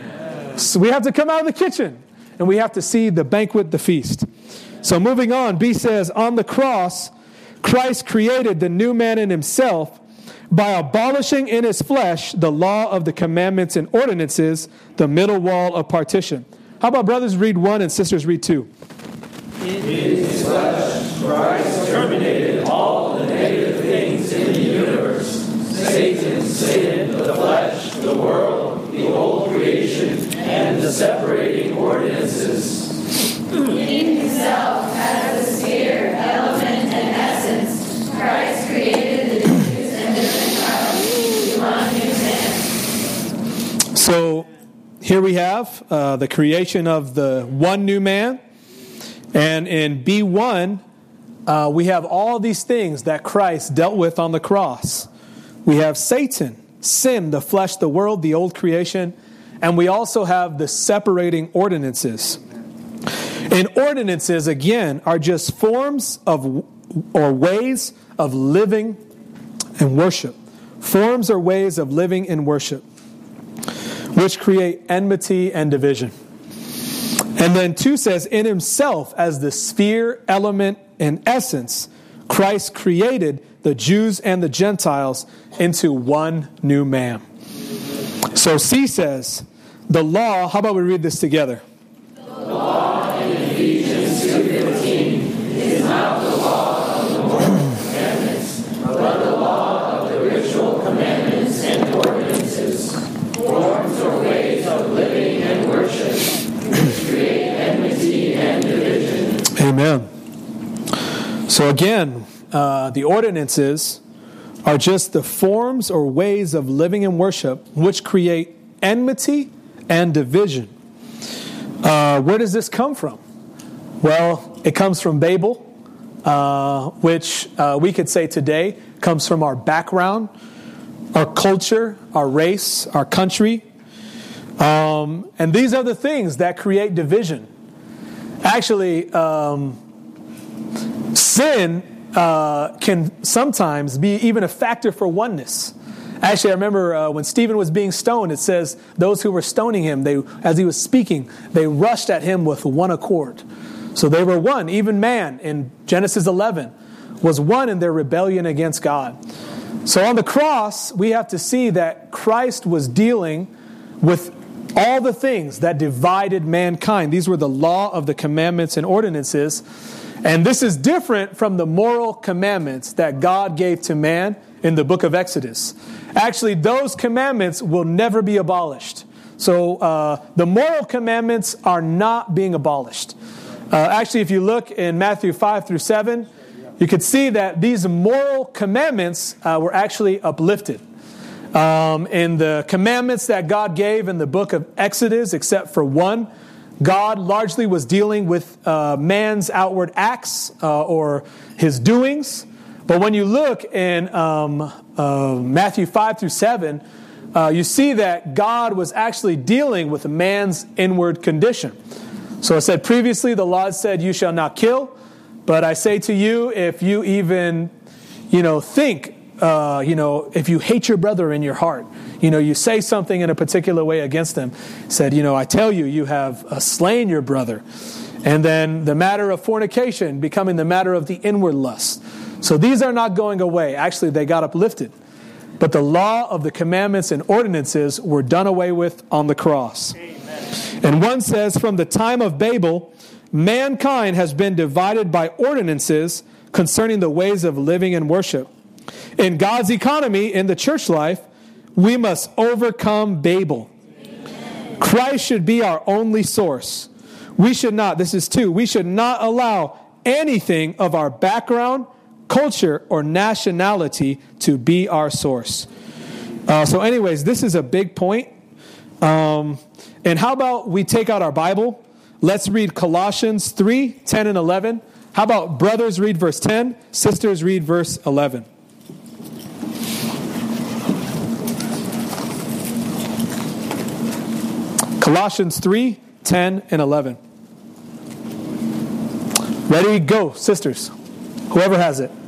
So we have to come out of the kitchen and we have to see the banquet, the feast. So moving on, B says, on the cross, Christ created the new man in himself by abolishing in his flesh the law of the commandments and ordinances, the middle wall of partition. How about brothers read one and sisters read two? In his flesh, Christ terminated all the negative things in the universe. Satan, sin, the flesh, the world, the old creation, and the separating ordinances. In himself, as a sphere, element, and essence, Christ created the Jews and the Gentiles, one new man. So here we have uh, the creation of the one new man. And in B one, uh, we have all these things that Christ dealt with on the cross. We have Satan, sin, the flesh, the world, the old creation. And we also have the separating ordinances. And ordinances, again, are just forms of or ways of living and worship. Forms or ways of living and worship, which create enmity and division. And then two says, in himself, as the sphere, element, and essence, Christ created the Jews and the Gentiles into one new man. So C says, the law, how about we read this together? The law in Ephesians two fifteen is not the law of the moral commandments, but the law of the ritual commandments and ordinances, forms or ways of living and worship, which create enmity and division. Amen. So again, uh, the ordinances are just the forms or ways of living and worship which create enmity and division. Uh, where does this come from? Well, it comes from Babel, uh, which uh, we could say today comes from our background, our culture, our race, our country. Um, and these are the things that create division. Actually, um, sin uh, can sometimes be even a factor for oneness. Actually, I remember uh, when Stephen was being stoned, it says those who were stoning him, they, as he was speaking, they rushed at him with one accord. So they were one. Even man in Genesis eleven was one in their rebellion against God. So on the cross, we have to see that Christ was dealing with all the things that divided mankind. These were the law of the commandments and ordinances. And this is different from the moral commandments that God gave to man in the book of Exodus. Actually, those commandments will never be abolished. So uh, the moral commandments are not being abolished. Uh, actually, if you look in Matthew five through seven, you could see that these moral commandments uh, were actually uplifted. Um, in the commandments that God gave in the book of Exodus, except for one, God largely was dealing with uh, man's outward acts uh, or his doings. But when you look in um, uh, Matthew five through seven, uh, you see that God was actually dealing with man's inward condition. So I said previously, the law said, "You shall not kill." But I say to you, if you even, you know, think, uh, you know, if you hate your brother in your heart, you know, you say something in a particular way against him, said, you know, I tell you, you have uh, slain your brother. And then the matter of fornication becoming the matter of the inward lust. So these are not going away. Actually, they got uplifted. But the law of the commandments and ordinances were done away with on the cross. Amen. And one says, from the time of Babel, mankind has been divided by ordinances concerning the ways of living and worship. In God's economy, in the church life, we must overcome Babel. Amen. Christ should be our only source. We should not, this is two, we should not allow anything of our background, culture, or nationality to be our source. Uh, so anyways, this is a big point. Um, and how about we take out our Bible? Let's read Colossians three, ten and eleven. How about brothers read verse ten, sisters read verse eleven. Colossians three, ten and eleven. Ready, go, sisters. Whoever has it.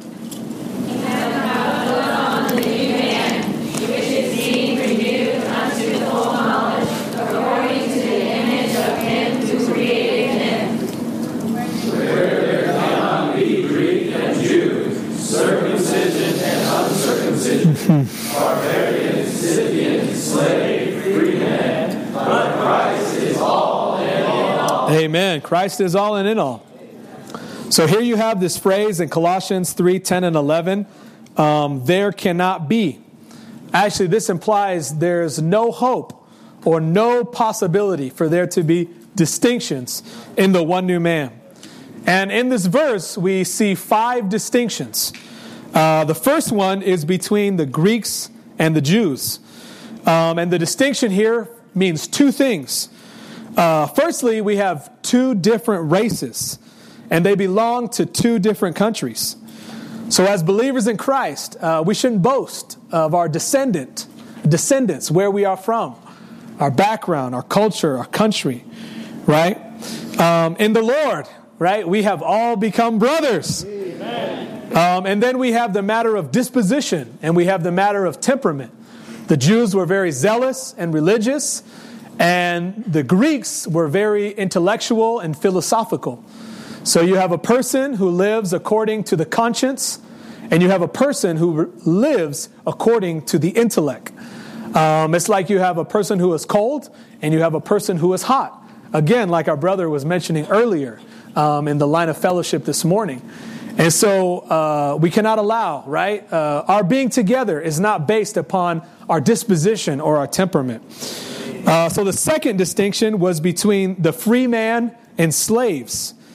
Barbarian, Scythian, slave, free man, but Christ is all and in all. Amen. Christ is all and in all. So here you have this phrase in Colossians three, ten and eleven. Um, there cannot be. Actually, this implies there's no hope or no possibility for there to be distinctions in the one new man. And in this verse, we see five distinctions. Uh, the first one is between the Greeks and the Jews. Um, and the distinction here means two things. Uh, firstly, we have two different races, and they belong to two different countries. So as believers in Christ, uh, we shouldn't boast of our descendant, descendants, where we are from, our background, our culture, our country, right? Um, in the Lord, right, we have all become brothers. Amen. Um, and then we have the matter of disposition, and we have the matter of temperament. The Jews were very zealous and religious, and the Greeks were very intellectual and philosophical. So you have a person who lives according to the conscience, and you have a person who lives according to the intellect. Um, it's like you have a person who is cold, and you have a person who is hot. Again, like our brother was mentioning earlier um, in the line of fellowship this morning. And so uh, we cannot allow, right? Uh, our being together is not based upon our disposition or our temperament. Uh, so the second distinction was between the free man and slaves.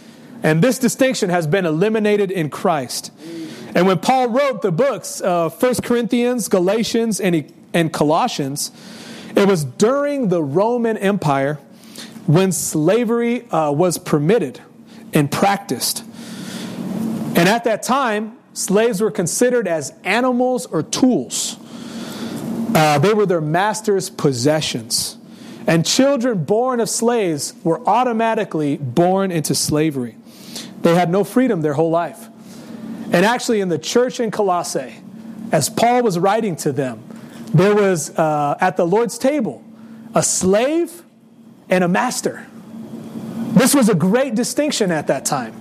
And this distinction has been eliminated in Christ. And when Paul wrote the books, uh, First Corinthians, Galatians, and, and Colossians, it was during the Roman Empire when slavery uh, was permitted and practiced. And at that time, slaves were considered as animals or tools. Uh, they were their master's possessions. And children born of slaves were automatically born into slavery. They had no freedom their whole life. And actually in the church in Colossae, as Paul was writing to them, there was uh, at the Lord's table a slave and a master. This was a great distinction at that time.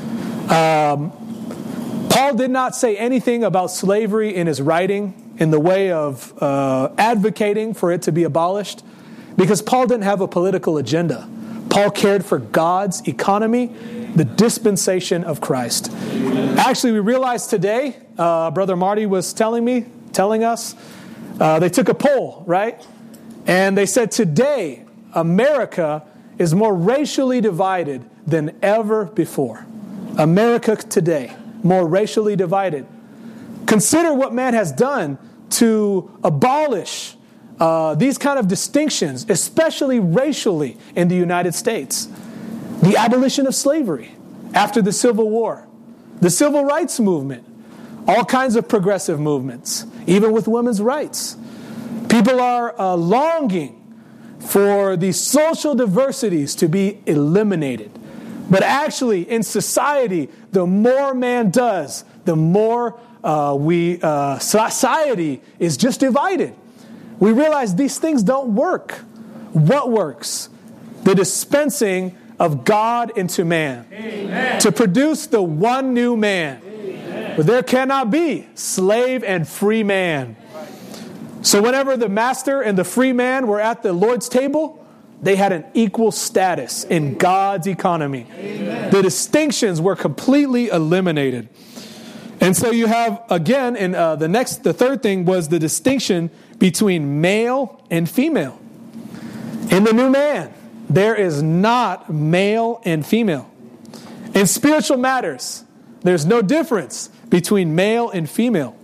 Um, Paul did not say anything about slavery in his writing in the way of uh, advocating for it to be abolished, because Paul didn't have a political agenda. Paul cared for God's economy, the dispensation of Christ. Actually, we realized today, uh, Brother Marty was telling me, telling us, uh, they took a poll, right? And they said today, America is more racially divided than ever before. America today, more racially divided. Consider what man has done to abolish uh, these kind of distinctions, especially racially in the United States. The abolition of slavery after the Civil War, the Civil Rights Movement, all kinds of progressive movements, even with women's rights. People are uh, longing for these social diversities to be eliminated. But actually, in society, the more man does, the more uh, we uh, society is just divided. We realize these things don't work. What works? The dispensing of God into man. Amen. To produce the one new man. Amen. But there cannot be slave and free man. So whenever the master and the free man were at the Lord's table, they had an equal status in God's economy. Amen. The distinctions were completely eliminated. And so you have, again, in uh, the next, the third thing was the distinction between male and female. In the new man, there is not male and female. In spiritual matters, there's no difference between male and female.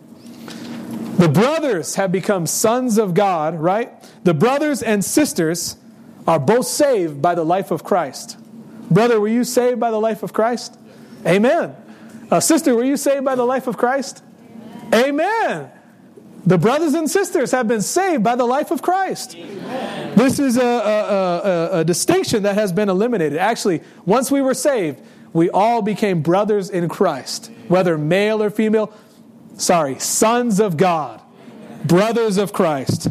The brothers have become sons of God, right? The brothers and sisters are both saved by the life of Christ. Brother, were you saved by the life of Christ? Amen. Uh, sister, were you saved by the life of Christ? Amen. Amen. The brothers and sisters have been saved by the life of Christ. Amen. This is a, a, a, a distinction that has been eliminated. Actually, once we were saved, we all became brothers in Christ, whether male or female. Sorry, sons of God, brothers of Christ.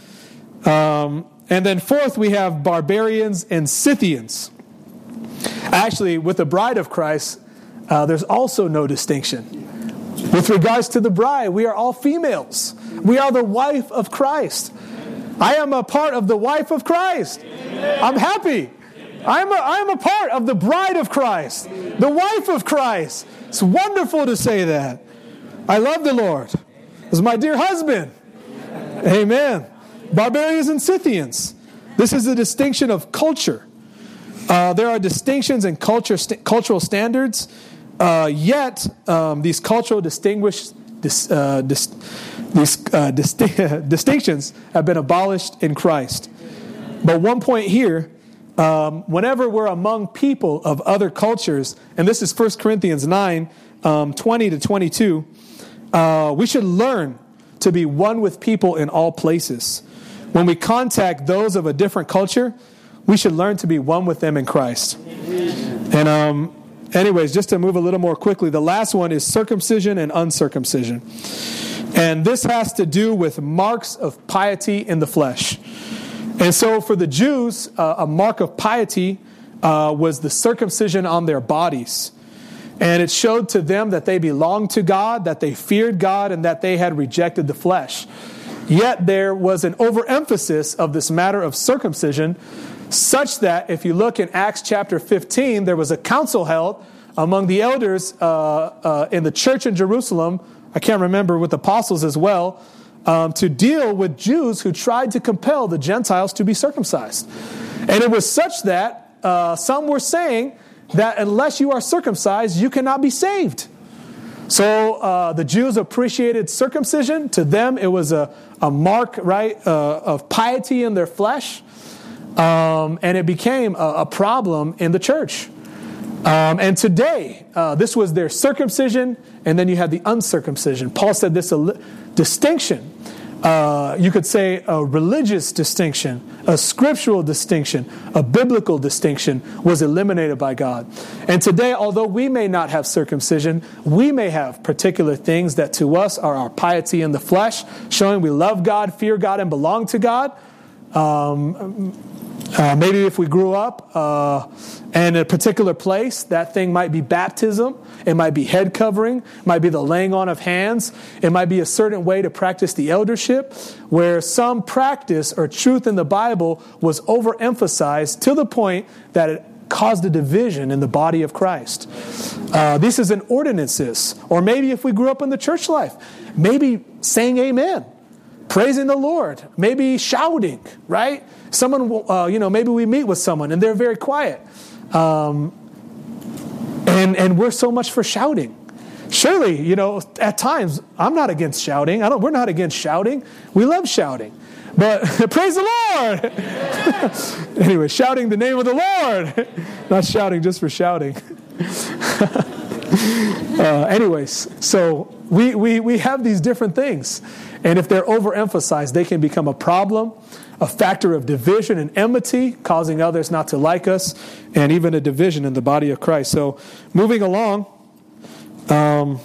Um, and then fourth, we have barbarians and Scythians. Actually, with the bride of Christ, uh, there's also no distinction. With regards to the bride, we are all females. We are the wife of Christ. I am a part of the wife of Christ. I'm happy. I'm a, I'm a part of the bride of Christ, the wife of Christ. It's wonderful to say that. I love the Lord. This is my dear husband. Amen. Barbarians and Scythians. This is a distinction of culture. Uh, there are distinctions in culture, st- cultural standards. Uh, yet, um, these cultural distinguish, dis, uh, dis, these uh, disti- distinctions have been abolished in Christ. But one point here, um, whenever we're among people of other cultures, and this is First Corinthians nine, um, twenty to twenty-two, uh, we should learn to be one with people in all places. When we contact those of a different culture, we should learn to be one with them in Christ. And um, anyways, just to move a little more quickly, the last one is circumcision and uncircumcision. And this has to do with marks of piety in the flesh. And so for the Jews, uh, a mark of piety uh, was the circumcision on their bodies. And it showed to them that they belonged to God, that they feared God, and that they had rejected the flesh. Yet there was an overemphasis of this matter of circumcision, such that if you look in Acts chapter fifteen, there was a council held among the elders uh, uh, in the church in Jerusalem, I can't remember, with apostles as well, um, to deal with Jews who tried to compel the Gentiles to be circumcised. And it was such that uh, some were saying that unless you are circumcised, you cannot be saved. So uh, the Jews appreciated circumcision. To them, it was a, a mark, right, uh, of piety in their flesh. Um, and it became a, a problem in the church. Um, and today, uh, this was their circumcision, and then you had the uncircumcision. Paul said this a li- distinction. Uh, you could say a religious distinction, a scriptural distinction, a biblical distinction was eliminated by God. And today, although we may not have circumcision, we may have particular things that to us are our piety in the flesh, showing we love God, fear God, and belong to God. Um, uh, maybe if we grew up uh, in a particular place, that thing might be baptism. It might be head covering. It might be the laying on of hands. It might be a certain way to practice the eldership, where some practice or truth in the Bible was overemphasized to the point that it caused a division in the body of Christ. Uh, this is an ordinances. Or maybe if we grew up in the church life, maybe saying amen, praising the Lord, maybe shouting, right? Someone, uh, you know, maybe we meet with someone and they're very quiet. Um, and and we're so much for shouting. Surely, you know, at times, I'm not against shouting. I don't. We're not against shouting. We love shouting. But praise the Lord! Anyway, shouting the name of the Lord. Not shouting just for shouting. uh, anyways, so we, we, we have these different things. And if they're overemphasized, they can become a problem, a factor of division and enmity, causing others not to like us, and even a division in the body of Christ. So moving along, um,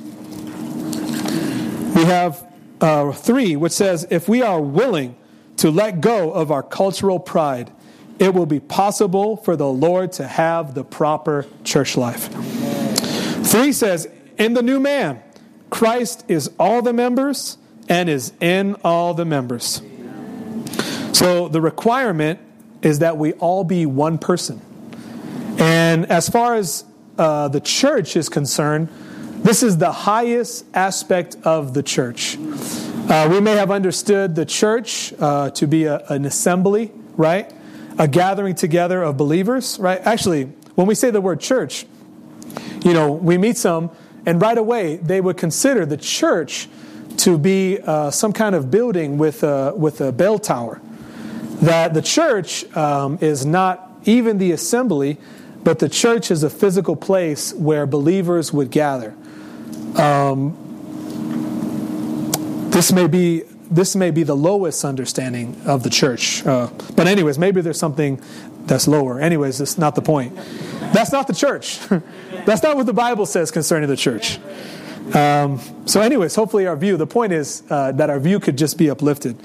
we have uh, three, which says, if we are willing to let go of our cultural pride, it will be possible for the Lord to have the proper church life. Three says, in the new man, Christ is all the members and is in all the members. So the requirement is that we all be one person. And as far as uh, the church is concerned, this is the highest aspect of the church. Uh, we may have understood the church uh, to be a, an assembly, right? A gathering together of believers, right? Actually, when we say the word church, you know, we meet some, and right away they would consider the church to be uh, some kind of building with a, with a bell tower. That the church um, is not even the assembly, but the church is a physical place where believers would gather. Um, this may be this may be the lowest understanding of the church. Uh, but anyways, maybe there's something that's lower. Anyways, that's not the point. That's not the church. That's not what the Bible says concerning the church. Um, so anyways, hopefully our view, the point is uh, that our view could just be uplifted.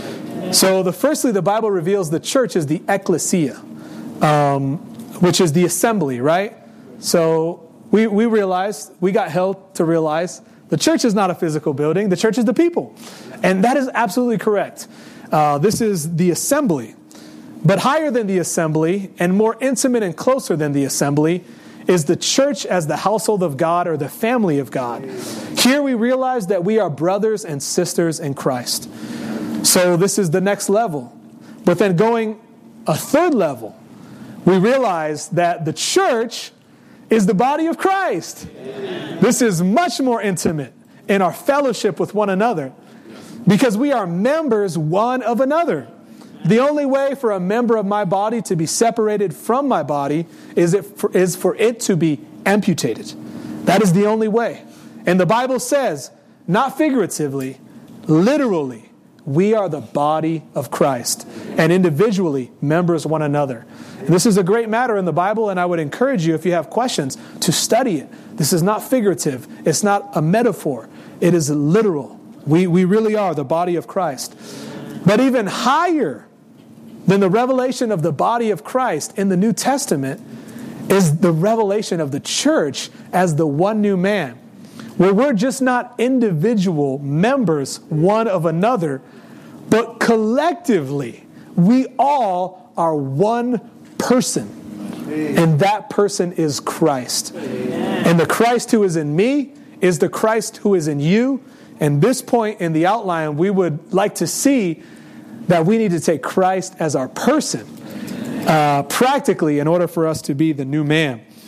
So the firstly, the Bible reveals the church is the ecclesia, um, which is the assembly, right? So we, we realized, we got help to realize the church is not a physical building. The church is the people. And that is absolutely correct. Uh, this is the assembly. But higher than the assembly and more intimate and closer than the assembly is the church as the household of God or the family of God. Here we realize that we are brothers and sisters in Christ. So this is the next level. But then going a third level, we realize that the church is the body of Christ. Amen. This is much more intimate in our fellowship with one another because we are members one of another. The only way for a member of my body to be separated from my body is, it for, is for it to be amputated. That is the only way. And the Bible says, not figuratively, literally, we are the body of Christ and individually members one another. And this is a great matter in the Bible, and I would encourage you, if you have questions, to study it. This is not figurative. It's not a metaphor. It is literal. We, we really are the body of Christ. But even higher than the revelation of the body of Christ in the New Testament is the revelation of the church as the one new man, where we're just not individual members one of another, but collectively, we all are one person. And that person is Christ. Amen. And the Christ who is in me is the Christ who is in you. And this point in the outline, we would like to see that we need to take Christ as our person, uh, practically, in order for us to be the new man.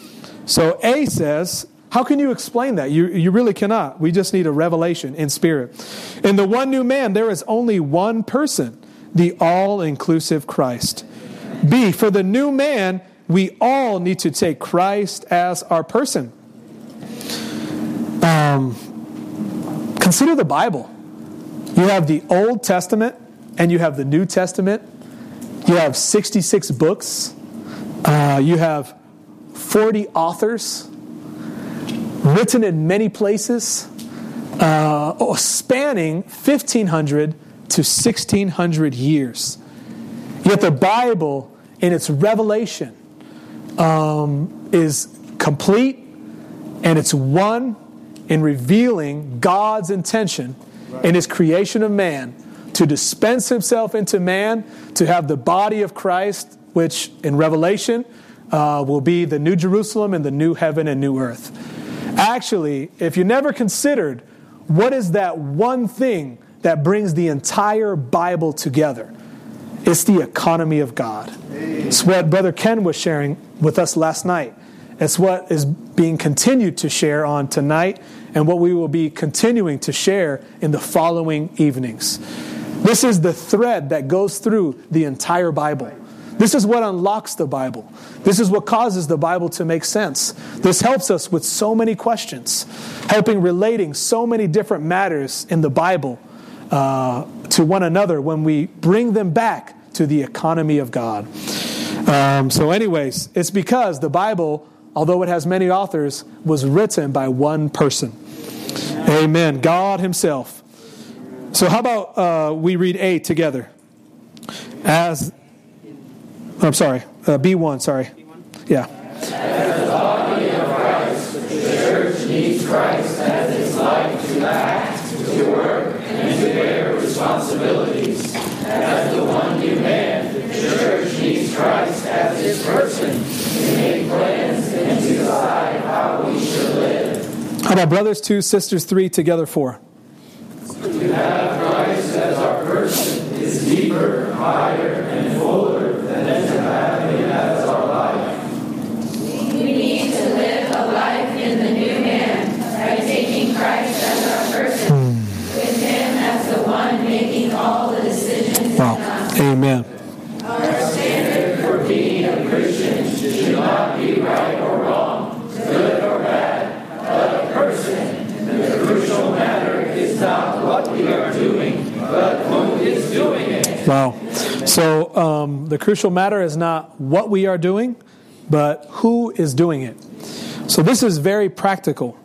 So A says, how can you explain that? You, you really cannot. We just need a revelation in spirit. In the one new man, there is only one person, the all-inclusive Christ. B, for the new man, we all need to take Christ as our person. Um, consider the Bible. You have the Old Testament and you have the New Testament. You have sixty-six books. Uh, you have forty authors written in many places, uh, spanning fifteen hundred to sixteen hundred years. Yet the Bible, in its revelation, um, is complete, and it's one in revealing God's intention in His creation of man to dispense Himself into man, to have the body of Christ, which in Revelation uh, will be the New Jerusalem and the new heaven and new earth. Actually, if you never considered what is that one thing that brings the entire Bible together, it's the economy of God. It's what Brother Ken was sharing with us last night. It's what is being continued to share on tonight and what we will be continuing to share in the following evenings. This is the thread that goes through the entire Bible. This is what unlocks the Bible. This is what causes the Bible to make sense. This helps us with so many questions, helping relating so many different matters in the Bible uh, to one another when we bring them back to the economy of God. Um, so anyways, it's because the Bible, although it has many authors, was written by one person. Amen. God Himself. So how about uh, we read A together? As, I'm sorry, uh, B one, sorry. Yeah. As the body of Christ, the church needs Christ as its life to act, to work, and to bear responsibilities. As the one new man, the church needs Christ as its person to make plans and to decide how we should live. How about brothers two, sisters three, together four? To have Christ as our person is deeper, higher, and fuller than to have Him as our life. We need to live a life in the new man by taking Christ as our person, with Him as the one making all the decisions Wow. in us. Amen. Our standard For being a Christian should not be right or wrong, good or bad, but a person. The crucial matter is not what we are doing, but who is doing it. Wow. So um, the crucial matter is not what we are doing, but who is doing it. So this is very practical.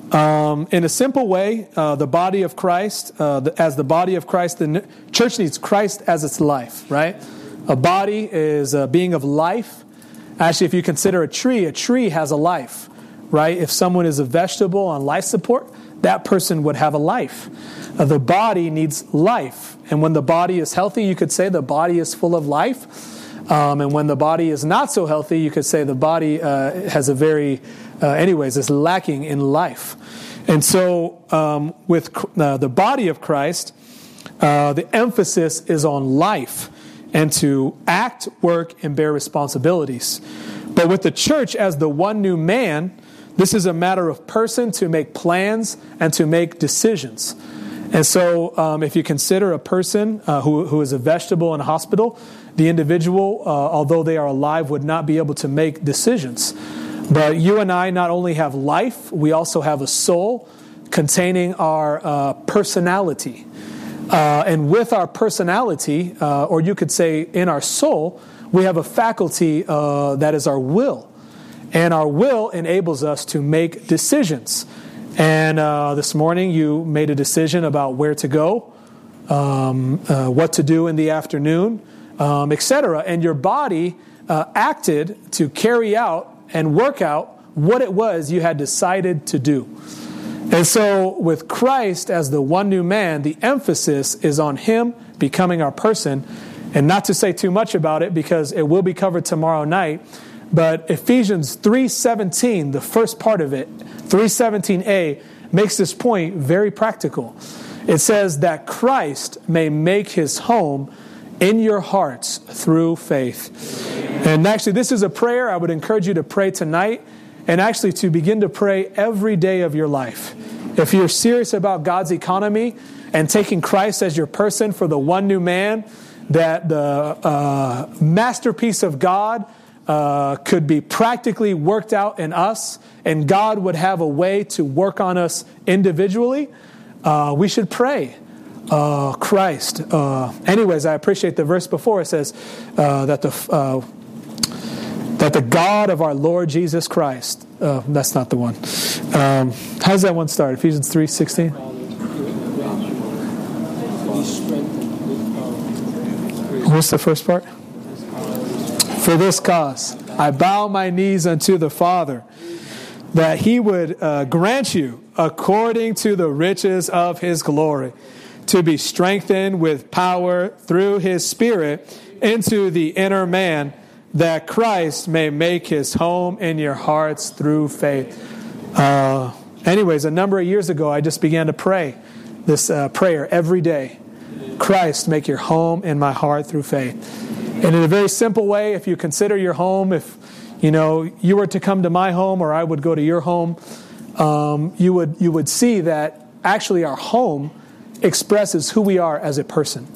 Um, in a simple way, uh, the body of Christ, uh, the, as the body of Christ, the church needs Christ as its life, right? A body is a being of life. Actually, if you consider a tree, a tree has a life, right? If someone is a vegetable on life support, that person would have a life. Uh, the body needs life. And when the body is healthy, you could say the body is full of life. Um, and when the body is not so healthy, you could say the body uh, has a very, uh, anyways, is lacking in life. And so um, with uh, the body of Christ, uh, the emphasis is on life and to act, work, and bear responsibilities. But with the church as the one new man, this is a matter of person to make plans and to make decisions. And so um, if you consider a person uh, who, who is a vegetable in a hospital, the individual, uh, although they are alive, would not be able to make decisions. But you and I not only have life, we also have a soul containing our uh, personality. Uh, and with our personality, uh, or you could say in our soul, we have a faculty uh, that is our will. And our will enables us to make decisions. And uh, this morning you made a decision about where to go, um, uh, what to do in the afternoon, um, et cetera. And your body uh, acted to carry out and work out what it was you had decided to do. And so with Christ as the one new man, the emphasis is on Him becoming our person. And not to say too much about it because it will be covered tomorrow night. But Ephesians three seventeen, the first part of it, three seventeen a, makes this point very practical. It says that Christ may make His home in your hearts through faith. And actually, this is a prayer I would encourage you to pray tonight and actually to begin to pray every day of your life. If you're serious about God's economy and taking Christ as your person for the one new man, that the uh, masterpiece of God uh, could be practically worked out in us, and God would have a way to work on us individually, uh, we should pray. Uh, Christ. Uh, anyways, I appreciate the verse before. It says uh, that the uh, that the God of our Lord Jesus Christ. Uh, that's not the one. Um, how does that one start? Ephesians three sixteen. What's the first part? For this cause I bow my knees unto the Father, that He would uh, grant you, according to the riches of His glory, to be strengthened with power through His Spirit into the inner man, that Christ may make His home in your hearts through faith. Uh, anyways, a number of years ago, I just began to pray this uh, prayer every day. Christ, make your home in my heart through faith. And in a very simple way, if you consider your home, if you know you were to come to my home or I would go to your home, um, you would you would see that actually our home expresses who we are as a person.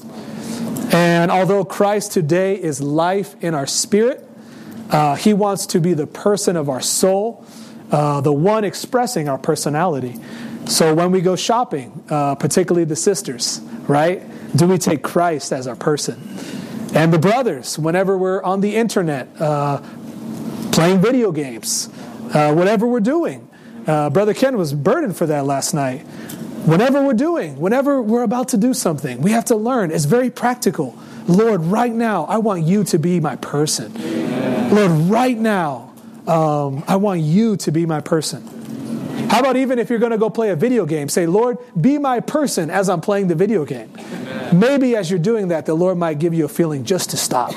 And although Christ today is life in our spirit, uh, He wants to be the person of our soul, uh, the one expressing our personality. So when we go shopping, uh, particularly the sisters, right? Do we take Christ as our person? And the brothers, whenever we're on the internet, uh, playing video games, uh, whatever we're doing. Uh, Brother Ken was burdened for that last night. Whenever we're doing, whenever we're about to do something, we have to learn. It's very practical. Lord, right now, I want you to be my person. Amen. Lord, right now, um, I want you to be my person. How about even if you're going to go play a video game, say, Lord, be my person as I'm playing the video game. Amen. Maybe as you're doing that, the Lord might give you a feeling just to stop.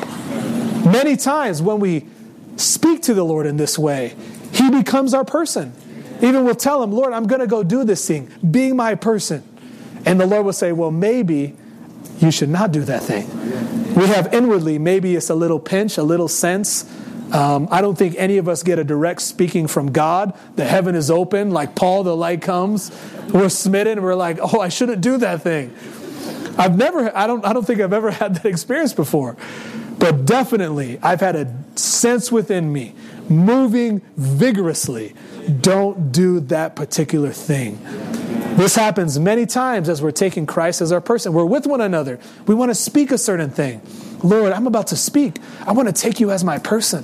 Many times when we speak to the Lord in this way, He becomes our person. Even we'll tell Him, Lord, I'm going to go do this thing, being my person. And the Lord will say, well, maybe you should not do that thing. We have inwardly, maybe it's a little pinch, a little sense. Um, I don't think any of us get a direct speaking from God. The heaven is open, like Paul, the light comes. We're smitten, and we're like, oh, I shouldn't do that thing. I've never, I don't, I don't think I've ever had that experience before. But definitely, I've had a sense within me, moving vigorously. Don't do that particular thing. This happens many times as we're taking Christ as our person. We're with one another. We want to speak a certain thing. Lord, I'm about to speak. I want to take you as my person.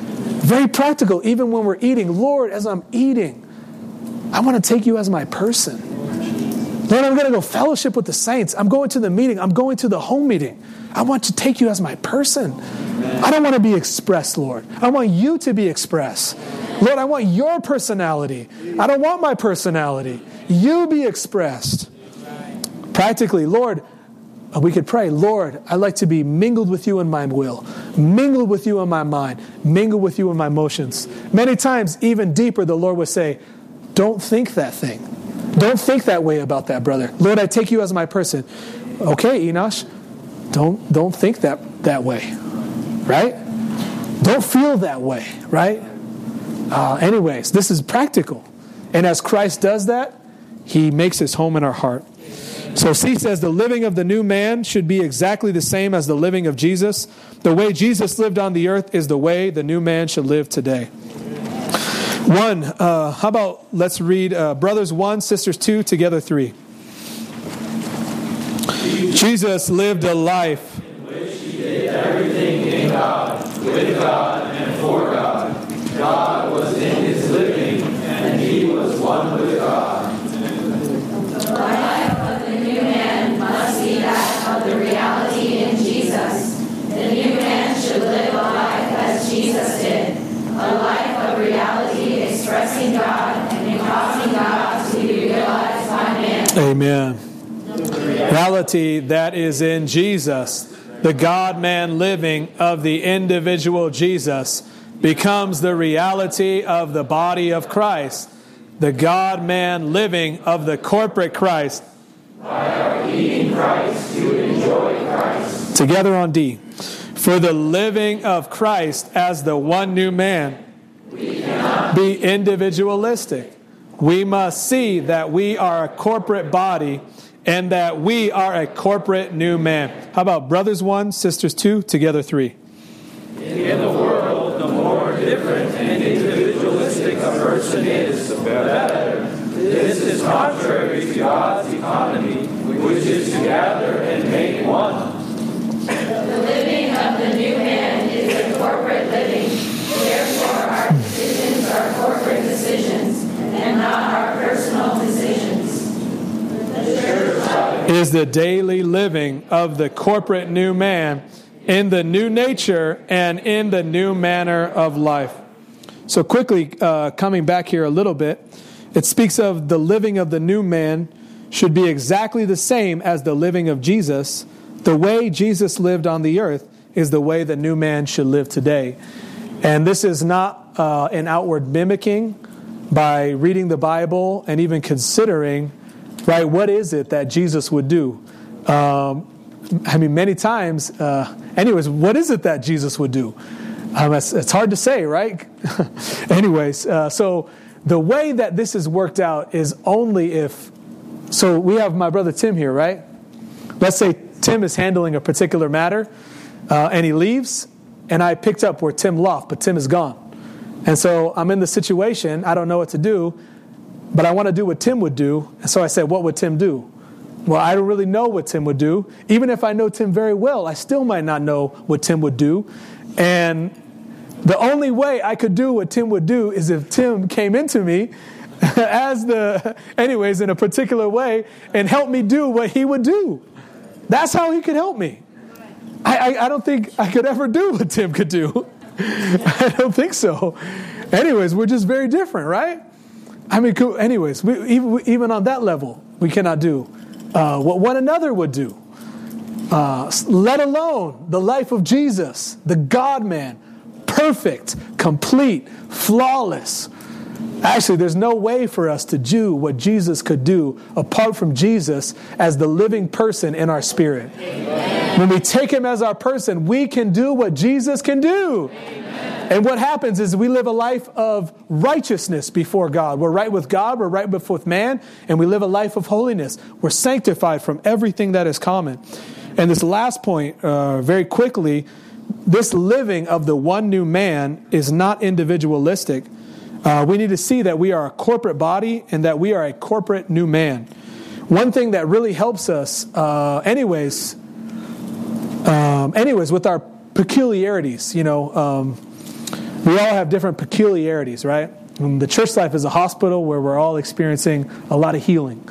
Very practical, even when we're eating. Lord, as I'm eating, I want to take you as my person. Lord, I'm going to go fellowship with the saints. I'm going to the meeting. I'm going to the home meeting. I want to take you as my person. I don't want to be expressed, Lord. I want you to be expressed. Lord, I want your personality. I don't want my personality. You be expressed. Practically, Lord, we could pray, Lord, I'd like to be mingled with you in my will, mingled with you in my mind, mingled with you in my emotions. Many times, even deeper, the Lord would say, don't think that thing. Don't think that way about that, brother. Lord, I take you as my person. Okay, Enosh, don't, don't think that, that way, right? Don't feel that way, right? Uh, anyways, this is practical. And as Christ does that, He makes His home in our heart. So C says the living of the new man should be exactly the same as the living of Jesus. The way Jesus lived on the earth is the way the new man should live today. One, uh, how about let's read uh, brothers one, sisters two, together three. Jesus lived a life in which He did everything in God, with God, and for God. God was in His living, and He was one with God. The life of the new man must be that of the reality in Jesus. The new man should live a life as Jesus did, a life of reality expressing God and causing God to be realized by man. Amen. Reality that is in Jesus, the God-man living of the individual Jesus, becomes the reality of the body of Christ, the God-man living of the corporate Christ. By our eating Christ to enjoy Christ. Together on D. For the living of Christ as the one new man, we can be individualistic. We must see that we are a corporate body and that we are a corporate new man. How about brothers one, sisters two, together three? In the world, the more different and individualistic a person is, the better. This is contrary to God's economy, which is to gather and make one. The living of the new man is a corporate living. Therefore, our decisions are corporate decisions and not our personal decisions. The church is the daily living of the corporate new man in the new nature and in the new manner of life. So quickly, uh, coming back here a little bit, it speaks of the living of the new man should be exactly the same as the living of Jesus. The way Jesus lived on the earth is the way the new man should live today. And this is not uh, an outward mimicking by reading the Bible and even considering, right, what is it that Jesus would do? Um, I mean, many times, uh, anyways, what is it that Jesus would do? Um, it's, it's hard to say, right? anyways, uh, so the way that this is worked out is only if, so we have my brother Tim here, right? Let's say Tim is handling a particular matter, uh, and he leaves, and I picked up where Tim left, but Tim is gone. And so I'm in the situation, I don't know what to do, but I want to do what Tim would do. And so I said, what would Tim do? Well, I don't really know what Tim would do. Even if I know Tim very well, I still might not know what Tim would do. And the only way I could do what Tim would do is if Tim came into me as the, anyways, in a particular way and helped me do what he would do. That's how he could help me. I, I, I don't think I could ever do what Tim could do. I don't think so. Anyways, we're just very different, right? I mean, anyways, we, even, even on that level, we cannot do uh, what one another would do. Uh, let alone the life of Jesus, the God-man, perfect, complete, flawless. Actually, there's no way for us to do what Jesus could do apart from Jesus as the living person in our spirit. Amen. When we take him as our person, we can do what Jesus can do. Amen. And what happens is we live a life of righteousness before God. We're right with God, we're right with man, and we live a life of holiness. We're sanctified from everything that is common. And this last point, uh, very quickly, this living of the one new man is not individualistic. Uh, we need to see that we are a corporate body and that we are a corporate new man. One thing that really helps us, uh, anyways, um, anyways, with our peculiarities, you know, um, we all have different peculiarities, right? And the church life is a hospital where we're all experiencing a lot of healing.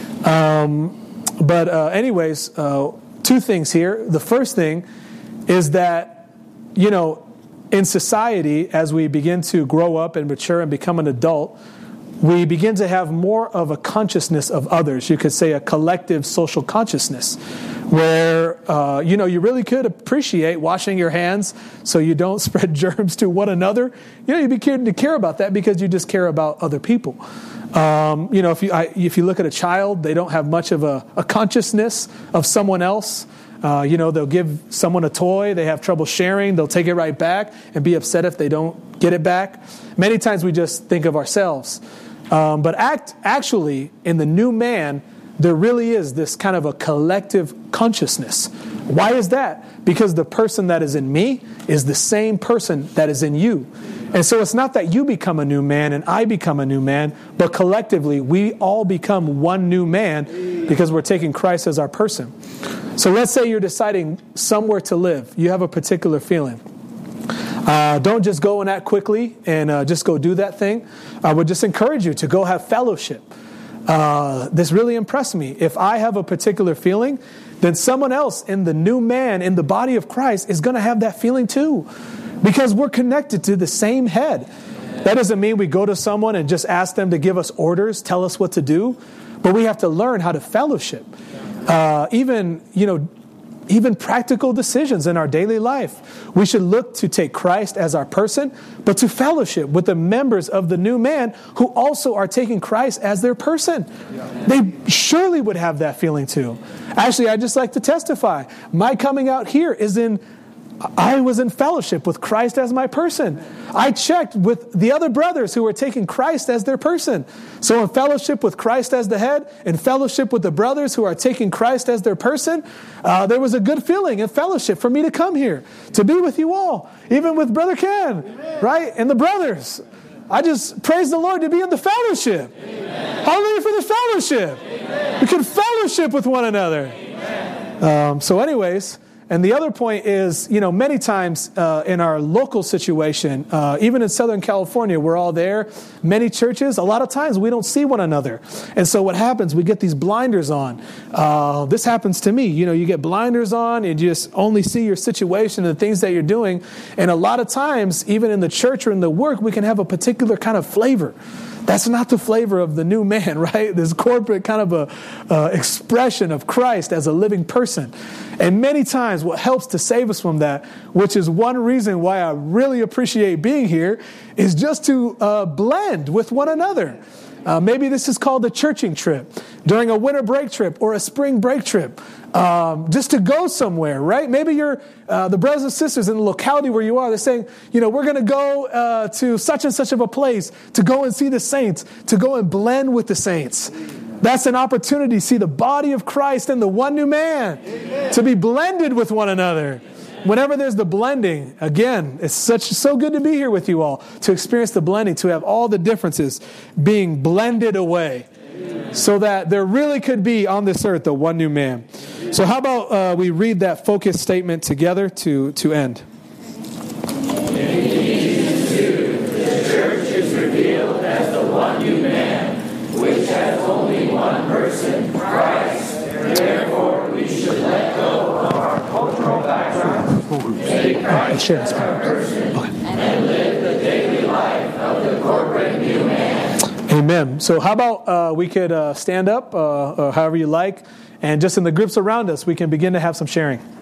Um, but uh, anyways, uh, two things here. The first thing is that, you know, in society, as we begin to grow up and mature and become an adult, we begin to have more of a consciousness of others. You could say a collective social consciousness where, uh, you know, you really could appreciate washing your hands so you don't spread germs to one another. You know, you'd be cared to care about that because you just care about other people. Um, you know, if you I, if you look at a child, they don't have much of a, a consciousness of someone else. Uh, you know, they'll give someone a toy, they have trouble sharing, they'll take it right back and be upset if they don't get it back. Many times we just think of ourselves. Um, but act, actually, in the new man, there really is this kind of a collective consciousness. Why is that? Because the person that is in me is the same person that is in you. And so it's not that you become a new man and I become a new man, but collectively we all become one new man because we're taking Christ as our person. So let's say you're deciding somewhere to live. You have a particular feeling. Uh, don't just go and act quickly and uh, just go do that thing. I would just encourage you to go have fellowship. Uh, this really impressed me. If I have a particular feeling, then someone else in the new man, in the body of Christ, is going to have that feeling too. Because we're connected to the same head. That doesn't mean we go to someone and just ask them to give us orders, tell us what to do. But we have to learn how to fellowship. Uh, even, you know, even practical decisions in our daily life. We should look to take Christ as our person, but to fellowship with the members of the new man who also are taking Christ as their person. They surely would have that feeling too. Actually, I just like to testify. My coming out here is in I was in fellowship with Christ as my person. I checked with the other brothers who were taking Christ as their person. So in fellowship with Christ as the head, in fellowship with the brothers who are taking Christ as their person, uh, there was a good feeling and fellowship for me to come here, to be with you all, even with Brother Ken, Amen. Right? And the brothers. I just praise the Lord to be in the fellowship. Amen. Hallelujah for the fellowship. Amen. We can fellowship with one another. Um, so anyways, and the other point is, you know, many times uh, in our local situation, uh, even in Southern California, we're all there, many churches, a lot of times we don't see one another. And so what happens, we get these blinders on. Uh, this happens to me. You know, you get blinders on, and you just only see your situation and the things that you're doing. And a lot of times, even in the church or in the work, we can have a particular kind of flavor. That's not the flavor of the new man, right? This corporate kind of a uh, expression of Christ as a living person. And many times what helps to save us from that, which is one reason why I really appreciate being here, is just to uh, blend with one another. Uh, maybe this is called a churching trip, during a winter break trip or a spring break trip, um, just to go somewhere, right? Maybe you're uh, the brothers and sisters in the locality where you are. They're saying, you know, we're going to go uh, to such and such of a place to go and see the saints, to go and blend with the saints. That's an opportunity to see the body of Christ and the one new man, Amen. To be blended with one another. Whenever there's the blending, again, it's such so good to be here with you all, to experience the blending, to have all the differences being blended away, Amen. So that there really could be on this earth the one new man. Amen. So how about uh, we read that focus statement together to, to end. In Ephesians two, the church is revealed as the one new man, which has only one person, Christ. Therefore, we should let go of our cultural background, make Christ as our person, and live the daily life of the corporate new man. Amen. So how about uh, we could uh, stand up, uh, or however you like, and just in the groups around us, we can begin to have some sharing.